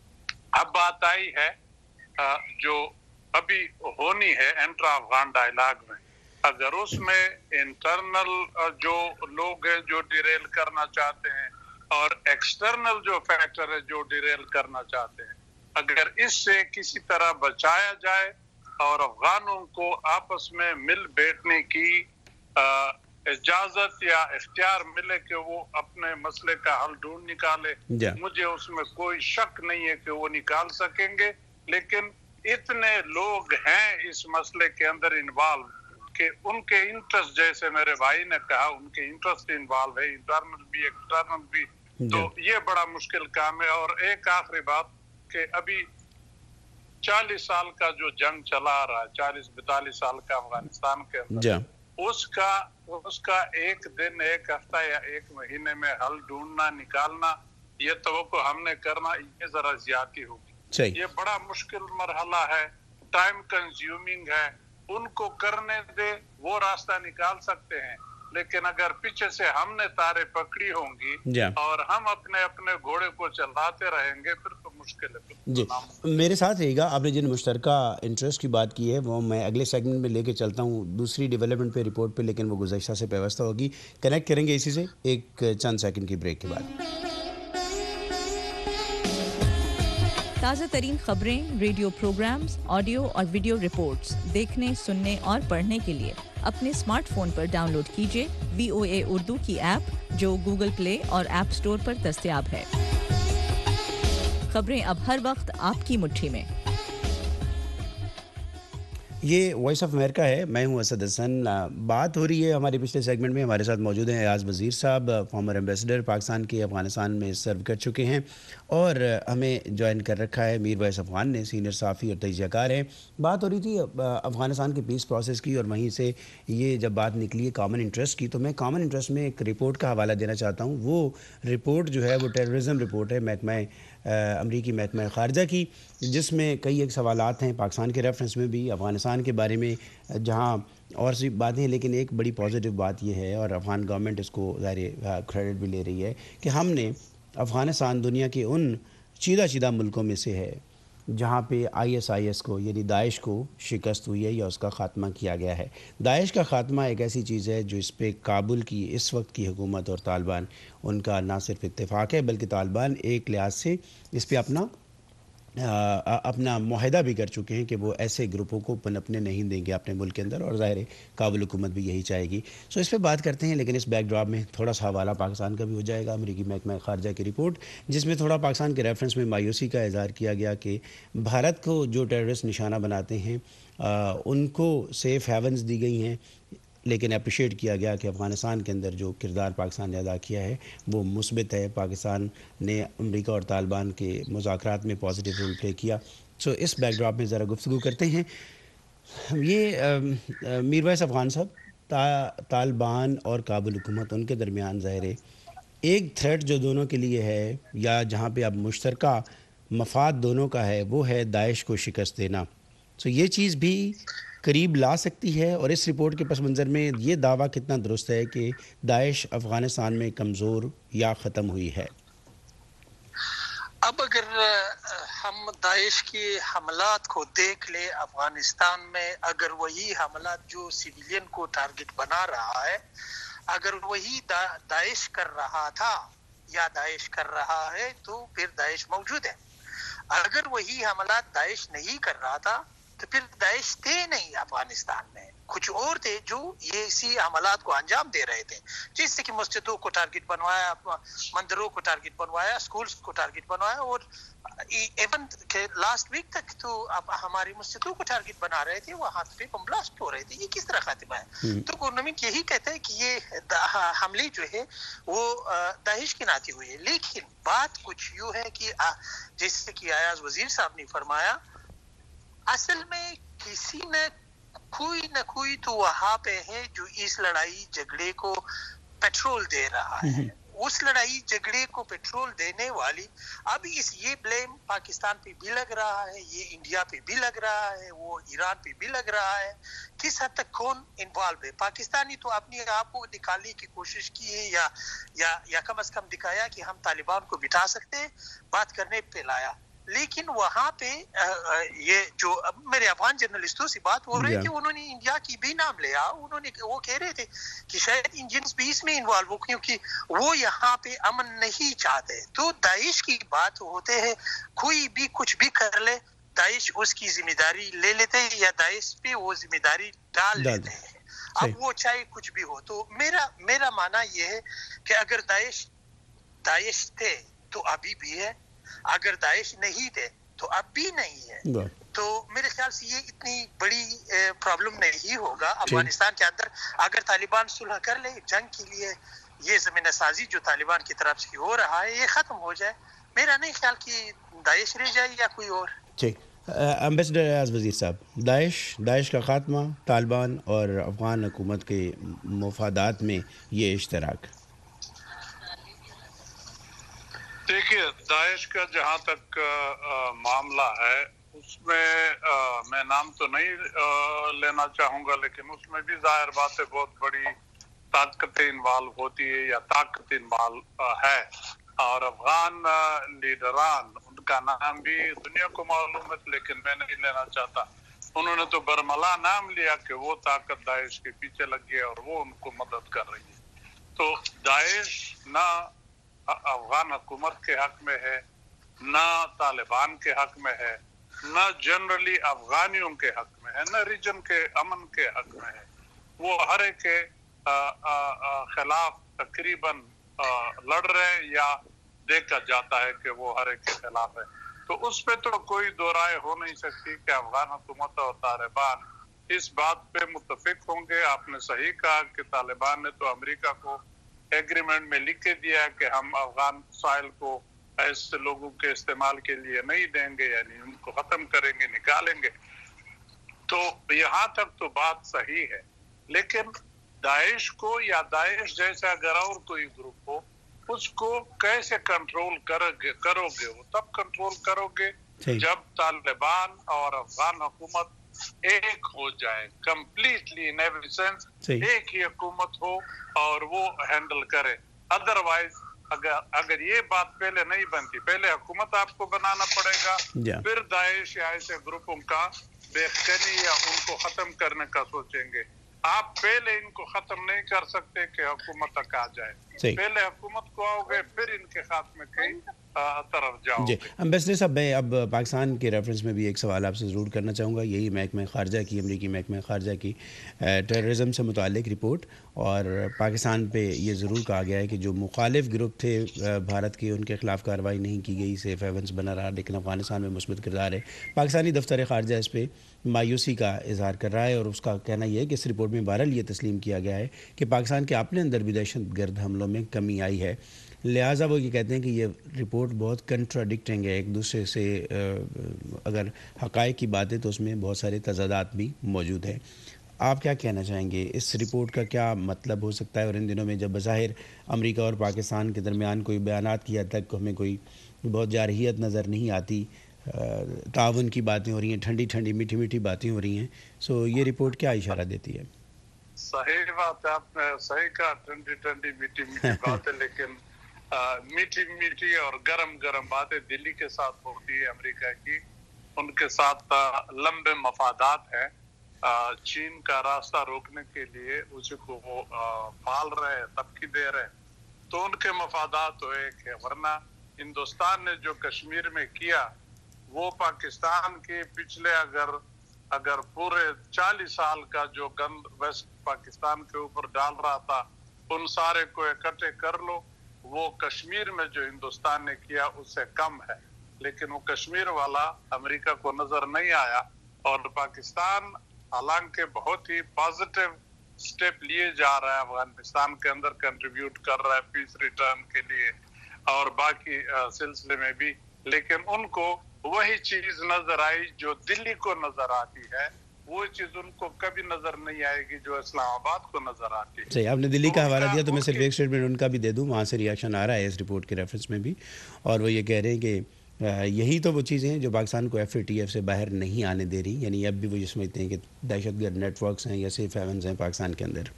اب بات آئی ہے جو ابھی ہونی ہے انٹرا افغان ڈائلاگ میں. اگر اس میں انٹرنل جو لوگ ہیں جو ڈیریل کرنا چاہتے ہیں اور ایکسٹرنل جو فیکٹر ہے جو ڈیریل کرنا چاہتے ہیں, اگر اس سے کسی طرح بچایا جائے اور افغانوں کو آپس میں مل بیٹھنے کی اجازت یا اختیار ملے کہ وہ اپنے مسئلے کا حل ڈھونڈ نکالے, مجھے اس میں کوئی شک نہیں ہے کہ وہ نکال سکیں گے. لیکن اتنے لوگ ہیں اس مسئلے کے اندر انوالو کہ ان کے انٹرسٹ, جیسے میرے بھائی نے کہا, ان کے انٹرسٹ انوالو ہے, انٹرنل بھی ایکسٹرنل بھی. تو یہ بڑا مشکل کام ہے. اور ایک آخری بات کہ ابھی چالیس سال کا جو جنگ چلا رہا ہے, چالیس بیتالیس سال کا افغانستان کے اندر, اس کا اس کا ایک دن, ایک ہفتہ یا ایک مہینے میں حل ڈھونڈنا نکالنا, یہ توقع ہم نے کرنا یہ ذرا زیادتی ہوگی. یہ بڑا مشکل مرحلہ ہے, ٹائم کنزیومنگ ہے. ان کو کرنے دے, وہ راستہ نکال سکتے ہیں. لیکن اگر پیچھے سے ہم نے تارے پکڑی ہوں گی اور ہم اپنے اپنے گھوڑے کو چلاتے رہیں گے, پھر تو مشکل ہے. جی میرے ساتھ رہے گا. آپ نے جن مشترکہ انٹرسٹ کی بات کی ہے وہ میں اگلے سیگمنٹ میں لے کے چلتا ہوں دوسری ڈیولپمنٹ پہ, رپورٹ پہ, لیکن وہ گزشتہ سے پیوستہ ہوگی. کنیکٹ کریں گے اسی سے ایک چند سیکنڈ کی بریک کے بعد. تازہ ترین خبریں, ریڈیو پروگرامز, آڈیو اور ویڈیو رپورٹس دیکھنے, سننے اور پڑھنے کے لیے اپنے اسمارٹ فون پر ڈاؤن لوڈ کیجیے وی او اے اردو کی ایپ جو گوگل پلے اور ایپ اسٹور پر دستیاب ہے. خبریں اب ہر وقت آپ کی مٹھی میں. یہ وائس آف امریکہ ہے, میں ہوں اسد حسن. بات ہو رہی ہے ہمارے پچھلے سیگمنٹ میں. ہمارے ساتھ موجود ہیں ایاز وزیر صاحب, فارمر ایمبیسڈر پاکستان کے افغانستان میں سرو کر چکے ہیں, اور ہمیں جوائن کر رکھا ہے میر ویس افغان نے, سینئر صحافی اور تجزیہ کار ہیں. بات ہو رہی تھی افغانستان کے پیس پروسیس کی, اور وہیں سے یہ جب بات نکلی ہے کامن انٹرسٹ کی, تو میں کامن انٹرسٹ میں ایک رپورٹ کا حوالہ دینا چاہتا ہوں. وہ رپورٹ جو ہے وہ ٹیررزم رپورٹ ہے محکمہ امریکی محکمہ خارجہ کی, جس میں کئی ایک سوالات ہیں پاکستان کے ریفرنس میں بھی, افغانستان کے بارے میں جہاں اور سی باتیں ہیں. لیکن ایک بڑی پازیٹیو بات یہ ہے, اور افغان گورنمنٹ اس کو ظاہر کریڈٹ بھی لے رہی ہے, کہ ہم نے افغانستان دنیا کے ان چیدہ چیدہ ملکوں میں سے ہے جہاں پہ آئی ایس آئی ایس کو یعنی داعش کو شکست ہوئی ہے یا اس کا خاتمہ کیا گیا ہے. داعش کا خاتمہ ایک ایسی چیز ہے جو اس پہ کابل کی اس وقت کی حکومت اور طالبان, ان کا نہ صرف اتفاق ہے بلکہ طالبان ایک لحاظ سے اس پہ اپنا اپنا معاہدہ بھی کر چکے ہیں کہ وہ ایسے گروپوں کو پنپنے نہیں دیں گے اپنے ملک کے اندر, اور ظاہر ہے کابل حکومت بھی یہی چاہے گی. سو اس پہ بات کرتے ہیں, لیکن اس بیک ڈراپ میں تھوڑا سا حوالہ پاکستان کا بھی ہو جائے گا. امریکی محکمہ خارجہ کی رپورٹ جس میں تھوڑا پاکستان کے ریفرنس میں مایوسی کا اظہار کیا گیا کہ بھارت کو جو ٹیررسٹ نشانہ بناتے ہیں ان کو سیف ہیونز دی گئی ہیں, لیکن اپریشیٹ کیا گیا کہ افغانستان کے اندر جو کردار پاکستان نے ادا کیا ہے وہ مثبت ہے. پاکستان نے امریکہ اور طالبان کے مذاکرات میں پازیٹیو رول پلے کیا. سو اس بیک ڈراپ میں ذرا گفتگو کرتے ہیں. یہ میر ویس افغان صاحب، طالبان اور کابل حکومت ان کے درمیان ظاہر ہے ایک تھریٹ جو دونوں کے لیے ہے، یا جہاں پہ اب مشترکہ مفاد دونوں کا ہے، وہ ہے داعش کو شکست دینا. سو یہ چیز بھی قریب لا سکتی ہے. اور اس رپورٹ کے پس منظر میں یہ دعویٰ کتنا درست ہے کہ داعش افغانستان میں کمزور یا ختم ہوئی ہے؟ اب اگر ہم داعش کے حملات کو دیکھ لیں افغانستان میں، اگر وہی حملات جو سویلین کو ٹارگٹ بنا رہا ہے، اگر وہی داعش کر رہا تھا یا داعش کر رہا ہے تو پھر داعش موجود ہے. اگر وہی حملات داعش نہیں کر رہا تھا تو پھر داعش تھے نہیں افغانستان میں، کچھ اور تھے جو یہ اسی حملات کو انجام دے رہے تھے، جس سے کہ مسجدوں کو ٹارگٹ بنوایا، مندروں کو ٹارگٹ بنوایا، سکولز کو ٹارگٹ بنوایا، اور ایون کہ لاسٹ ویک تک تو اب ہماری مسجدوں کو ٹارگٹ بنا رہے تھے، وہاں پہ بم بلاسٹ ہو رہے تھے. یہ کس طرح خاتمہ ہے؟ تو گورنمنٹ یہی کہتا ہے کہ یہ حملے جو ہے وہ داعش کی ناتی ہوئی ہے. لیکن بات کچھ یوں ہے کہ جیسے کہ ایاز وزیر صاحب نے فرمایا، اصل میں کسی نے کوئی نہ کوئی تو وہاں پہ ہے جو اس لڑائی جھگڑے کو پیٹرول دے رہا ہے. اس لڑائی جھگڑے کو پیٹرول دینے والی اب اس یہ بلیم پاکستان پہ بھی لگ رہا ہے، یہ انڈیا پہ بھی لگ رہا ہے، وہ ایران پہ بھی لگ رہا ہے. کس حد تک کون انوالو ہے؟ پاکستانی تو اپنی آپ کو نکالنے کی کوشش کی ہے، یا یا یا کم از کم دکھایا کہ ہم طالبان کو بٹھا سکتے ہیں، بات کرنے پہ لایا. لیکن وہاں پہ یہ جو میرے افغان جرنلسٹوں سے بات ہو رہی ہے کہ انہوں نے انڈیا کی بھی نام لیا. انہوں نے وہ کہہ رہے تھے کہ شاید انجنز بھی اس میں انوالو ہو کیونکہ وہ یہاں پہ امن نہیں چاہتے. تو داعش کی بات ہوتے ہیں، کوئی بھی کچھ بھی کر لے داعش اس کی ذمہ داری لے لیتے ہیں یا داعش پہ وہ ذمہ داری ڈال لیتے ہیں. اب وہ چاہے کچھ بھی ہو. تو میرا میرا ماننا یہ ہے کہ اگر داعش داعش تھے تو ابھی بھی ہے، اگر داعش نہیں تھے تو اب بھی نہیں ہے. تو میرے خیال سے یہ اتنی بڑی پرابلم نہیں ہوگا افغانستان کے اندر اگر طالبان صلح کر لے. جنگ کے لیے یہ زمینہ سازی جو طالبان کی طرف سے ہو رہا ہے یہ ختم ہو جائے. میرا نہیں خیال کہ داعش رہ جائے یا کوئی اور. ٹھیک. امبیسڈر ایاز وزیر صاحب، داعش داعش کا خاتمہ، طالبان اور افغان حکومت کے مفادات میں یہ اشتراک. دیکھیے داعش کا جہاں تک معاملہ ہے اس میں میں نام تو نہیں لینا چاہوں گا، لیکن اس میں بھی ظاہر بات ہے بہت بڑی طاقتیں انوالو ہوتی ہے یا طاقت انوالو ہے. اور افغان لیڈران ان کا نام بھی دنیا کو معلوم ہے لیکن میں نہیں لینا چاہتا. انہوں نے تو برملا نام لیا کہ وہ طاقت داعش کے پیچھے لگی ہے اور وہ ان کو مدد کر رہی ہے. تو داعش نہ افغان حکومت کے حق میں ہے، نہ طالبان کے حق میں ہے، نہ جنرلی افغانیوں کے حق میں ہے، نہ ریجن کے امن کے حق میں ہے. وہ ہر ایک کے خلاف تقریباً لڑ رہے یا دیکھا جاتا ہے کہ وہ ہر ایک کے خلاف ہے. تو اس پہ تو کوئی دو رائے ہو نہیں سکتی کہ افغان حکومت اور طالبان اس بات پہ متفق ہوں گے. آپ نے صحیح کہا کہ طالبان نے تو امریکہ کو ایگریمنٹ میں لکھ کے دیا کہ ہم افغان سائل کو ایسے لوگوں کے استعمال کے لیے نہیں دیں گے، یعنی ان کو ختم کریں گے، نکالیں گے. تو یہاں تک تو بات صحیح ہے. لیکن داعش کو یا داعش جیسا اگر اور کوئی گروپ ہو اس کو کیسے کنٹرول کرو گے کرو گے وہ تب کنٹرول کرو گے جب طالبان اور افغان حکومت ایک ہو جائے، کمپلیٹلی ان ایوری سینس ایک ہی حکومت ہو اور وہ ہینڈل کرے. ادروائز اگر اگر یہ بات پہلے نہیں بنتی، پہلے حکومت آپ کو بنانا پڑے گا، پھر داعش یا ایسے گروپوں کا بےخنی یا ان کو ختم کرنے کا سوچیں گے. آپ پہلے ان کو ختم نہیں کر سکتے کہ حکومت تک آ جائے. پہلے حکومت کو آؤ گے پھر ان کے خاتمے کی तरफ जाओ। जी एम्बेसडर साहब, मैं अब पाकिस्तान के रेफरेंस में भी एक सवाल आपसे ज़रूर करना चाहूँगा। यही महकमा ख़ारजा की, अमरीकी महकमा ख़ारजा की टेररिज्म से मुतालिक रिपोर्ट, और पाकिस्तान पे ये ज़रूर कहा गया है कि जो मुखालिफ ग्रुप थे भारत के, उनके ख़िलाफ़ कार्रवाई नहीं की गई, सेफ हेवन्स बना रहा, लेकिन अफ़गानिस्तान में मुस्बत किरदार है। पाकिस्तानी दफ्तर ख़ारजा इस पर मायूसी का इजहार कर रहा है, और उसका कहना यह है कि इस रिपोर्ट में बहरहाल ये तस्लीम किया गया है कि पाकिस्तान के अपने अंदर भी दहशत गर्द हमलों में कमी आई है। लिहाजा वो ये कहते हैं कि ये रिपोर्ट बहुत कंट्राडिक्टिंग है एक दूसरे से। अगर हक़ाइक़ की बात है तो उसमें बहुत सारे तज़ादात भी मौजूद हैं। आप क्या कहना चाहेंगे, इस रिपोर्ट का क्या मतलब हो सकता है? और इन दिनों में जब बज़ाहिर अमेरिका और पाकिस्तान के दरमियान कोई बयानात की हद तक हमें कोई बहुत जारहियत नज़र नहीं आती, ताउन की बातें हो रही हैं, ठंडी ठंडी मीठी मीठी बातें हो रही हैं, सो ये रिपोर्ट क्या इशारा देती है? सही बात है, आपने सही कहा, ठंडी ठंडी मीठी मीठी बातें, लेकिन मीठी मीठी और गरम गरम बातें दिल्ली के साथ होती है। अमेरिका की उनके साथ लंबे मफादात हैं। चीन का रास्ता रोकने के लिए उसी को वो पाल रहे हैं, धमकी दे रहे हैं, तो उनके मफादात तो एक है। वरना हिंदुस्तान ने जो कश्मीर में किया वो पाकिस्तान के पिछले अगर अगर पूरे चालीस साल का जो गंद वेस्ट पाकिस्तान के ऊपर डाल रहा था, उन सारे को इकट्ठे कर लो, वो कश्मीर में जो हिंदुस्तान ने किया उससे कम है। लेकिन वो कश्मीर वाला अमेरिका को नजर नहीं आया, और पाकिस्तान हालांकि बहुत ही पॉजिटिव स्टेप लिए जा रहा है, अफगानिस्तान के अंदर कंट्रीब्यूट कर रहा है पीस रिटर्न के लिए और बाकी सिलसिले में भी, लेकिन उनको वही चीज नजर आई जो दिल्ली को नजर आती है, वो चीज उनको कभी नजर नहीं आएगी जो इस्लामाबाद को नजर आती है। सही, आपने दिल्ली का हवाला दिया तो मैं सिर्फ एक स्टेटमेंट उनका भी दे दूं, वहाँ से रिएक्शन आ रहा है इस रिपोर्ट के रेफरेंस में भी, और वो ये कह रहे हैं कि यही तो वो चीज़ें हैं जो पाकिस्तान को एफ ए टी एफ से बाहर नहीं आने दे रही, यानी अब भी वो ये समझते हैं कि दहशतगर्द नेटवर्क्स हैं या सेफ हेवन्स हैं पाकिस्तान के अंदर।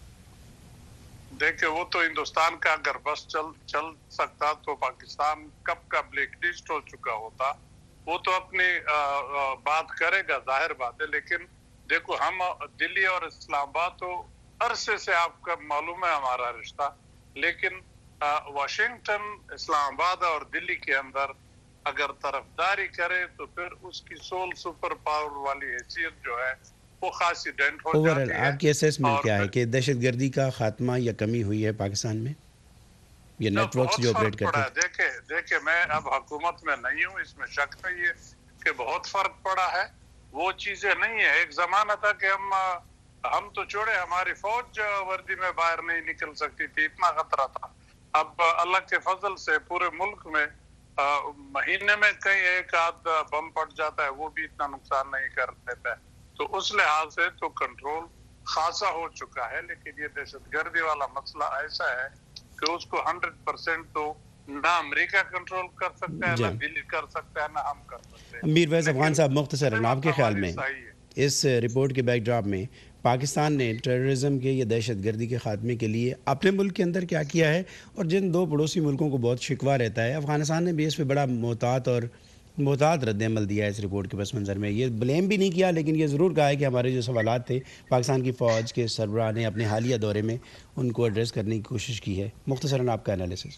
देखिए, वो तो हिंदुस्तान का अगर बस चल चल सकता तो पाकिस्तान कब का ब्लैक लिस्ट हो चुका होता। वो तो अपनी आ, आ, बात करेगा, जाहिर बात है, लेकिन देखो हम दिल्ली और इस्लामाबाद तो अरसे से आपका मालूम है हमारा रिश्ता, लेकिन वाशिंगटन, इस्लामाबाद और दिल्ली के अंदर अगर तरफदारी करे तो फिर उसकी सोल सुपर पावर वाली हैसियत जो है वो खासी डेंट हो जाती है। आपकी असेसमेंट क्या है कि दहशतगर्दी का खात्मा या कमी हुई है पाकिस्तान में, ये नेटवर्क्स जो ऑपरेट करते हैं? देखे देखे मैं अब हुकूमत में नहीं हूँ, इसमें शक नहीं है कि बहुत फर्क पड़ा है। वो चीजें नहीं है। एक जमाना था कि हम हम तो छोड़े, हमारी फौज वर्दी में बाहर नहीं निकल सकती थी, इतना खतरा था। अब अल्लाह के फजल से पूरे मुल्क में आ, महीने में कहीं एक आध बम पड़ जाता है, वो भी इतना नुकसान नहीं कर देता है। तो उस लिहाज से तो कंट्रोल खासा हो चुका है, लेकिन ये दहशतगर्दी वाला मसला ऐसा है कि उसको हंड्रेड परसेंट तो ना अमेरिका कंट्रोल कर सकता है, ना दिल्ली कर सकता है, ना हम कर सकते हैं। मीर फैज़ अफगान साहब, मुख्तसरन आपके ख्याल में इस रिपोर्ट के बैकड्रॉप में पाकिस्तान ने टेररिज्म के या दहशत गर्दी के ख़ात्मे के लिए अपने मुल्क के अंदर क्या किया है, और जिन दो पड़ोसी मुल्कों को बहुत शिकवा रहता है, अफ़गानिस्तान ने भी इस पर बड़ा मोहतात और मोहतात रद्द-ए-अमल दिया है इस रिपोर्ट के पस मंज़र में। ये ब्लेम भी नहीं किया, लेकिन ये ज़रूर कहा है कि हमारे जो सवालात थे पाकिस्तान की फ़ौज के सरबराह ने अपने हालिया दौरे में उनको एड्रेस करने की कोशिश की है। मुख्तसरन आपका एनालिसिस।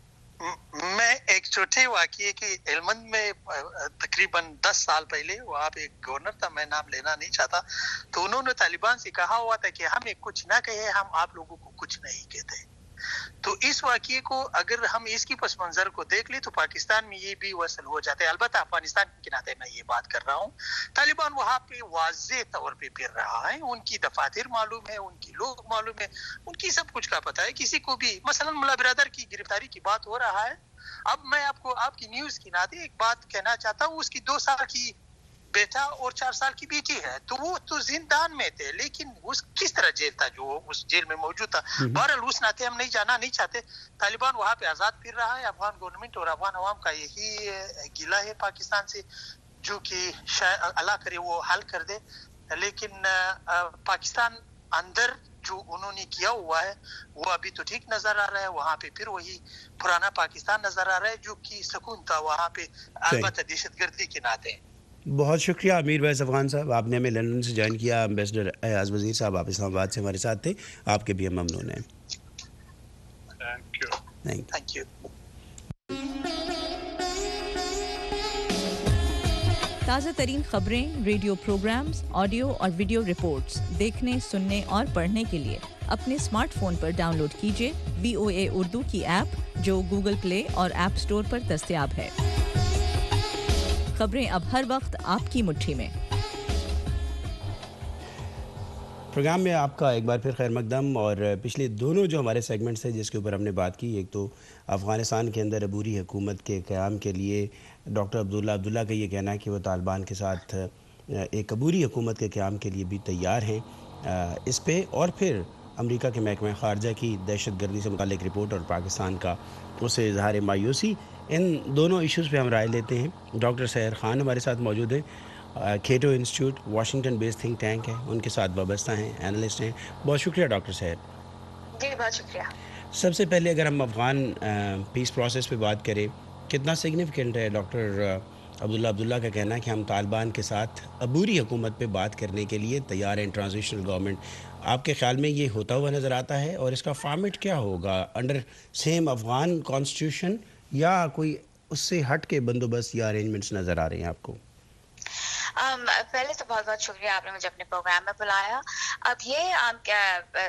मैं एक छोटे वाक़ये की हेलमंद में तकरीबन दस साल पहले वहाँ पे एक गवर्नर था, मैं नाम लेना नहीं चाहता, तो उन्होंने तालिबान से कहा हुआ था कि हमें कुछ ना कहे, हम आप लोगों को कुछ नहीं कहते। तो इस वाक़ये को अगर हम इसकी पस मंज़र को देख ले तो पाकिस्तान में ये भी वसल हो जाता है। अलबत्ता अफगानिस्तान के नाते मैं ये बात कर रहा हूँ, तालिबान वहाँ पे वाज़े तौर पे फिर रहा है, उनकी दफातर मालूम है, उनकी लोग मालूम है, उनकी सब कुछ का पता है किसी को भी। मसलन मुल्ला बिरादर की गिरफ्तारी की बात हो रहा है, अब मैं आपको आपकी न्यूज़ की नाते एक बात कहना चाहता हूँ, उसकी दो साल की बेटा और चार साल की बेटी है, तो वो तो जिंदान में थे, लेकिन उस किस तरह जेल था जो उस जेल में मौजूद था। बहरहाल उस नाते हम नहीं जाना नहीं चाहते। तालिबान वहाँ पे आज़ाद फिर रहा है। अफगान गवर्नमेंट और अफगान अवाम का यही गिला है पाकिस्तान से, जो कि शायद अल्लाह करे वो हल कर दे। लेकिन पाकिस्तान अंदर जो उन्होंने किया हुआ है वो अभी तो ठीक नजर आ रहा है। वहाँ पे फिर वही पुराना पाकिस्तान नजर आ रहा है जो कि सुकून था वहाँ पे, अलबत्ता दहशतगर्दी के नाते। बहुत शुक्रिया मीर फैज़ अफगान साहब, आपने हमें लंदन से ज्वाइन किया। एम्बेसडर अयाज वज़ीर साहब, आप इस्लामाबाद से हमारे साथ थे, आपके भी हम ममनून हैं। Thank you. Thank you. ताज़ा तरीन खबरें, रेडियो प्रोग्राम्स, ऑडियो और वीडियो रिपोर्ट्स देखने, सुनने और पढ़ने के लिए अपने स्मार्टफोन पर डाउनलोड कीजिए वी ओ ए उर्दू की ऐप, जो गूगल प्ले और ऐप स्टोर पर दस्तयाब है। खबरें अब हर वक्त आपकी मुट्ठी में। प्रोग्राम में आपका एक बार फिर खैर मकदम। और पिछले दोनों जो हमारे सेगमेंट्स हैं जिसके ऊपर हमने बात की, एक तो अफ़गानिस्तान के अंदर अबूरी हुकूमत के क़याम के लिए डॉक्टर अब्दुल्ला अब्दुल्ला का ये कहना है कि वो तालिबान के साथ एक अबूरी हुकूमत के क़याम के लिए भी तैयार हैं। इस पे और फिर अमेरिका के महकमा ख़ारजा की दहशतगर्दी से मुताल्लिक़ रिपोर्ट और पाकिस्तान का उससे इज़हार मायूसी, इन दोनों इश्यूज़ पे हम राय लेते हैं। डॉक्टर सहर ख़ान हमारे साथ मौजूद हैं, Cato Institute Washington based think tank है, उनके साथ वाबस्ता हैं, एनालिस्ट हैं। बहुत शुक्रिया डॉक्टर सहर। जी बहुत शुक्रिया। सबसे पहले अगर हम अफ़गान पीस प्रोसेस पे बात करें, कितना सिग्निफिकेंट है डॉक्टर अब्दुल्ला अब्दुल्ला का कहना है कि हम तालिबान के साथ अबूरी हुकूमत पे बात करने के लिए तैयार हैं, ट्रांजिशनल गवर्नमेंट। आपके ख्याल में ये होता हुआ नज़र आता है और इसका फॉर्मेट क्या होगा, अंडर सेम अफ़गान कॉन्स्टिट्यूशन या कोई उससे हट के बंदोबस्त या अरेंजमेंट्स नज़र आ रहे हैं आपको? Um, पहले तो बहुत बहुत शुक्रिया, आपने मुझे अपने प्रोग्राम में बुलाया। अब ये um, क्या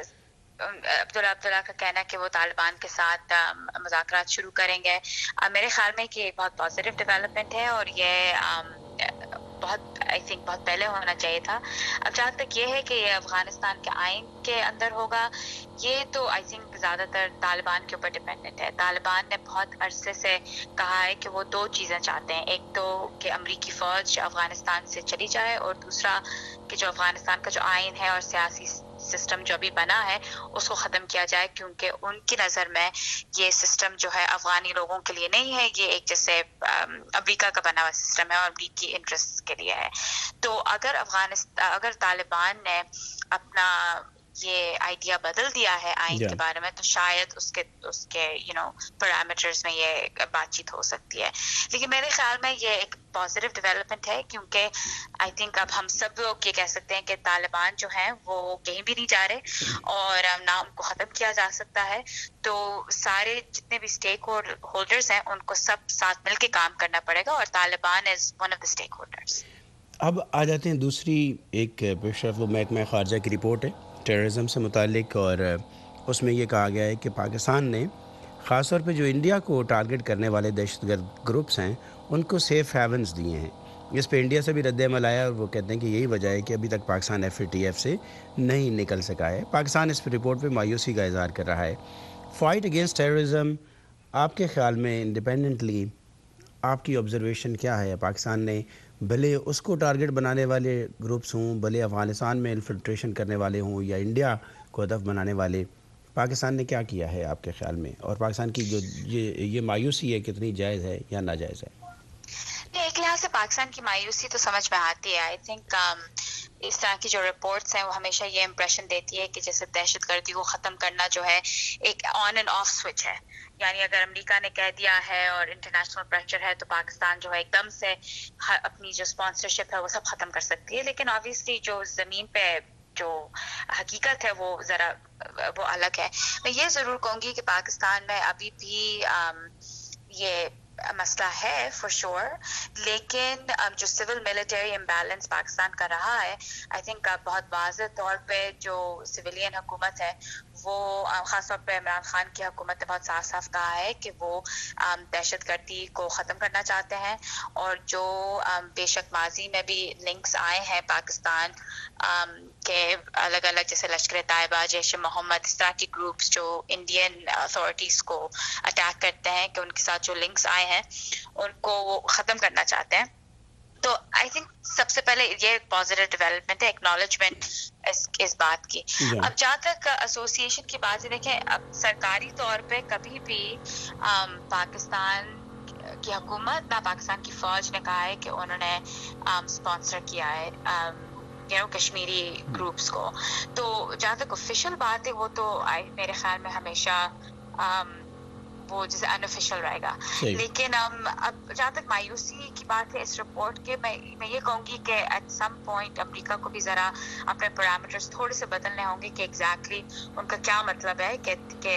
अब्दुल्ला अब्दुल्ला का कहना है कि वो तालिबान के साथ um, मुज़ाकरात शुरू करेंगे, uh, मेरे ख्याल में कि एक बहुत पॉजिटिव डेवलपमेंट है और ये um, बहुत आई थिंक बहुत पहले होना चाहिए था। अब जहाँ तक ये है कि ये अफ़गानिस्तान के आइन के अंदर होगा, ये तो आई थिंक ज़्यादातर तालिबान के ऊपर डिपेंडेंट है। तालिबान ने बहुत अरसे से कहा है कि वो दो चीज़ें चाहते हैं, एक तो कि अमरीकी फ़ौज अफ़गानिस्तान से चली जाए और दूसरा कि जो अफ़गानिस्तान का जो आइन है और सियासी सिस्टम जो अभी बना है उसको ख़त्म किया जाए, क्योंकि उनकी नज़र में ये सिस्टम जो है अफ़गानी लोगों के लिए नहीं है, ये एक जैसे अमेरिका का बना हुआ सिस्टम है और अमरीकी इंटरेस्ट के लिए है। तो अगर अफ़गानिस्तान अगर तालिबान ने अपना ये आइडिया बदल दिया है आइन yeah. के बारे में, तो शायद उसके उसके यू नो पैरामीटर्स में ये बातचीत हो सकती है। लेकिन मेरे ख्याल में ये एक पॉजिटिव डेवलपमेंट है, क्योंकि आई थिंक अब हम सब लोग ये कह सकते हैं कि तालिबान जो है वो कहीं भी नहीं जा रहे और ना उनको ख़त्म किया जा सकता है। तो सारे जितने भी स्टेक होल्डर्स हैं उनको सब साथ मिल के काम करना पड़ेगा और Taliban is one of the stakeholders. अब आ जाते हैं दूसरी एक पेशरफ, वो महकमा ख़ारजा की रिपोर्ट है टेररिज्म से मुतालिक, और उसमें ये कहा गया है कि पाकिस्तान ने ख़ास तौर पे जो इंडिया को टारगेट करने वाले दहशतगर्द ग्रुप्स हैं उनको सेफ़ हेवन्स दिए हैं। इस पे इंडिया से भी रद्द-ए-अमल आया और वो कहते हैं कि यही वजह है कि अभी तक Pakistan F A T F से नहीं निकल सका है। पाकिस्तान इस रिपोर्ट पे मायूसी का इज़हार कर रहा है। फ़ाइट अगेंस्ट टेररिज्म, आपके ख़्याल में इंडिपेंडेंटली आपकी ऑब्जर्वेशन क्या है? पाकिस्तान ने भले उसको टारगेट बनाने वाले ग्रुप्स हों, भले अफ़गानिस्तान में इन्फिल्ट्रेशन करने वाले हों या इंडिया को हदफ बनाने वाले, पाकिस्तान ने क्या किया है आपके ख्याल में? और पाकिस्तान की जो ये ये मायूसी है कितनी जायज़ है या नाजायज़ है? एक लिहाज से पाकिस्तान की मायूसी तो समझ में आती है। आई थिंक um, इस तरह की जो रिपोर्ट्स हैं वो हमेशा ये इम्प्रेशन देती है कि जैसे दहशतगर्दी को ख़त्म करना जो है एक ऑन एंड ऑफ स्विच है, यानी अगर अमेरिका ने कह दिया है और इंटरनेशनल प्रेशर है तो पाकिस्तान जो है एकदम से अपनी जो स्पॉन्सरशिप है वो सब ख़त्म कर सकती है। लेकिन ऑब्वियसली जो ज़मीन पे जो हकीकत है वो ज़रा वो अलग है। मैं ये ज़रूर कहूँगी कि पाकिस्तान में अभी भी um, ये मसला है फॉर श्योर, लेकिन जो सिविल मिलिट्री इम्बैलेंस पाकिस्तान का रहा है, आई थिंक बहुत वाज़ेह तौर पे जो सिविलियन हुकूमत है वो ख़ास तौर पे इमरान खान की हुकूमत ने बहुत साफ साफ कहा है कि वो दहशतगर्दी को ख़त्म करना चाहते हैं। और जो बेशक माजी में भी लिंक्स आए हैं पाकिस्तान के अलग अलग, जैसे लश्कर तैयबा, जैश मोहम्मद, इस तरह के ग्रुप्स जो इंडियन अथॉरिटीज़ को अटैक करते हैं, कि उनके साथ जो लिंक्स आए हैं उनको वो ख़त्म करना चाहते हैं। तो आई थिंक सबसे पहले ये एक पॉजिटिव डेवलपमेंट है, एक्नॉलेजमेंट इस, इस बात की। yeah. अब जहाँ तक एसोसिएशन की बात है, देखें अब सरकारी तौर पे कभी भी आम, पाकिस्तान की हुकूमत ना पाकिस्तान की फ़ौज ने कहा है कि उन्होंने स्पॉन्सर किया है यू नो कश्मीरी ग्रुप्स को। तो जहाँ तक ऑफिशियल बात है वो तो आई मेरे ख्याल में हमेशा आम, वो जैसे अनऑफिशियल रहेगा। लेकिन um, अब जहाँ तक मायूसी की बात है इस रिपोर्ट के, मैं मैं ये कहूँगी कि एट सम पॉइंट अमेरिका को भी ज़रा अपने पैरामीटर्स थोड़े से बदलने होंगे कि एग्जैक्टली exactly उनका क्या मतलब है कि कि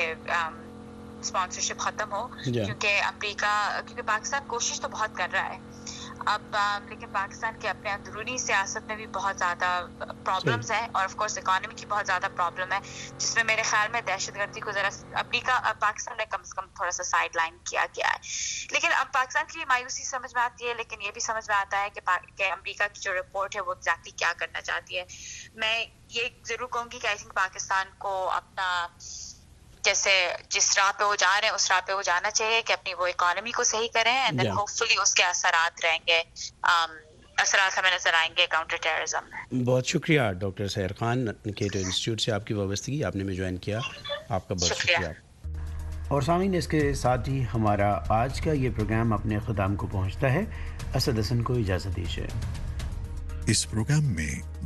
स्पॉन्सरशिप ख़त्म हो। yeah. क्योंकि अमेरिका क्योंकि पाकिस्तान कोशिश तो बहुत कर रहा है اب لیکن پاکستان کے اپنے اندرونی سیاست میں بھی بہت زیادہ پرابلمس ہیں اور آف کورس اکانومی کی بہت زیادہ پرابلم ہے جس میں میرے خیال میں دہشت گردی کو ذرا امریکہ پاکستان نے کم از کم تھوڑا سا سائڈ لائن کیا گیا ہے. لیکن اب پاکستان کی مایوسی سمجھ میں آتی ہے لیکن یہ بھی سمجھ میں آتا ہے کہ, کہ امریکہ کی جو رپورٹ ہے وہ ایگزیکٹلی کیا کرنا چاہتی ہے. میں یہ ضرور کہوں گی کہ آئی تھنک پاکستان کو اپنا جیسے جس راہ پہ وہ جا رہے ہیں اس راہ پہ وہ جانا چاہیے کہ اپنی وہ اکانومی کو صحیح کریں اینڈ دین ہوپ فلی اس کے اثرات رہیں گے اثرات ہمیں نظر آئیں گے کاؤنٹر ٹیررزم میں. بہت شکریہ doctor Sahar Khan Cato Institute سے آپ کی وابستگی, آپ نے میں جوائن کیا, آپ کا بہت شکریہ. اور سامعین اس کے ساتھ ہی ہمارا آج کا یہ پروگرام اپنے اختتام کو پہنچتا ہے. اسد حسن کو اجازت دیجیے. اس پروگرام میں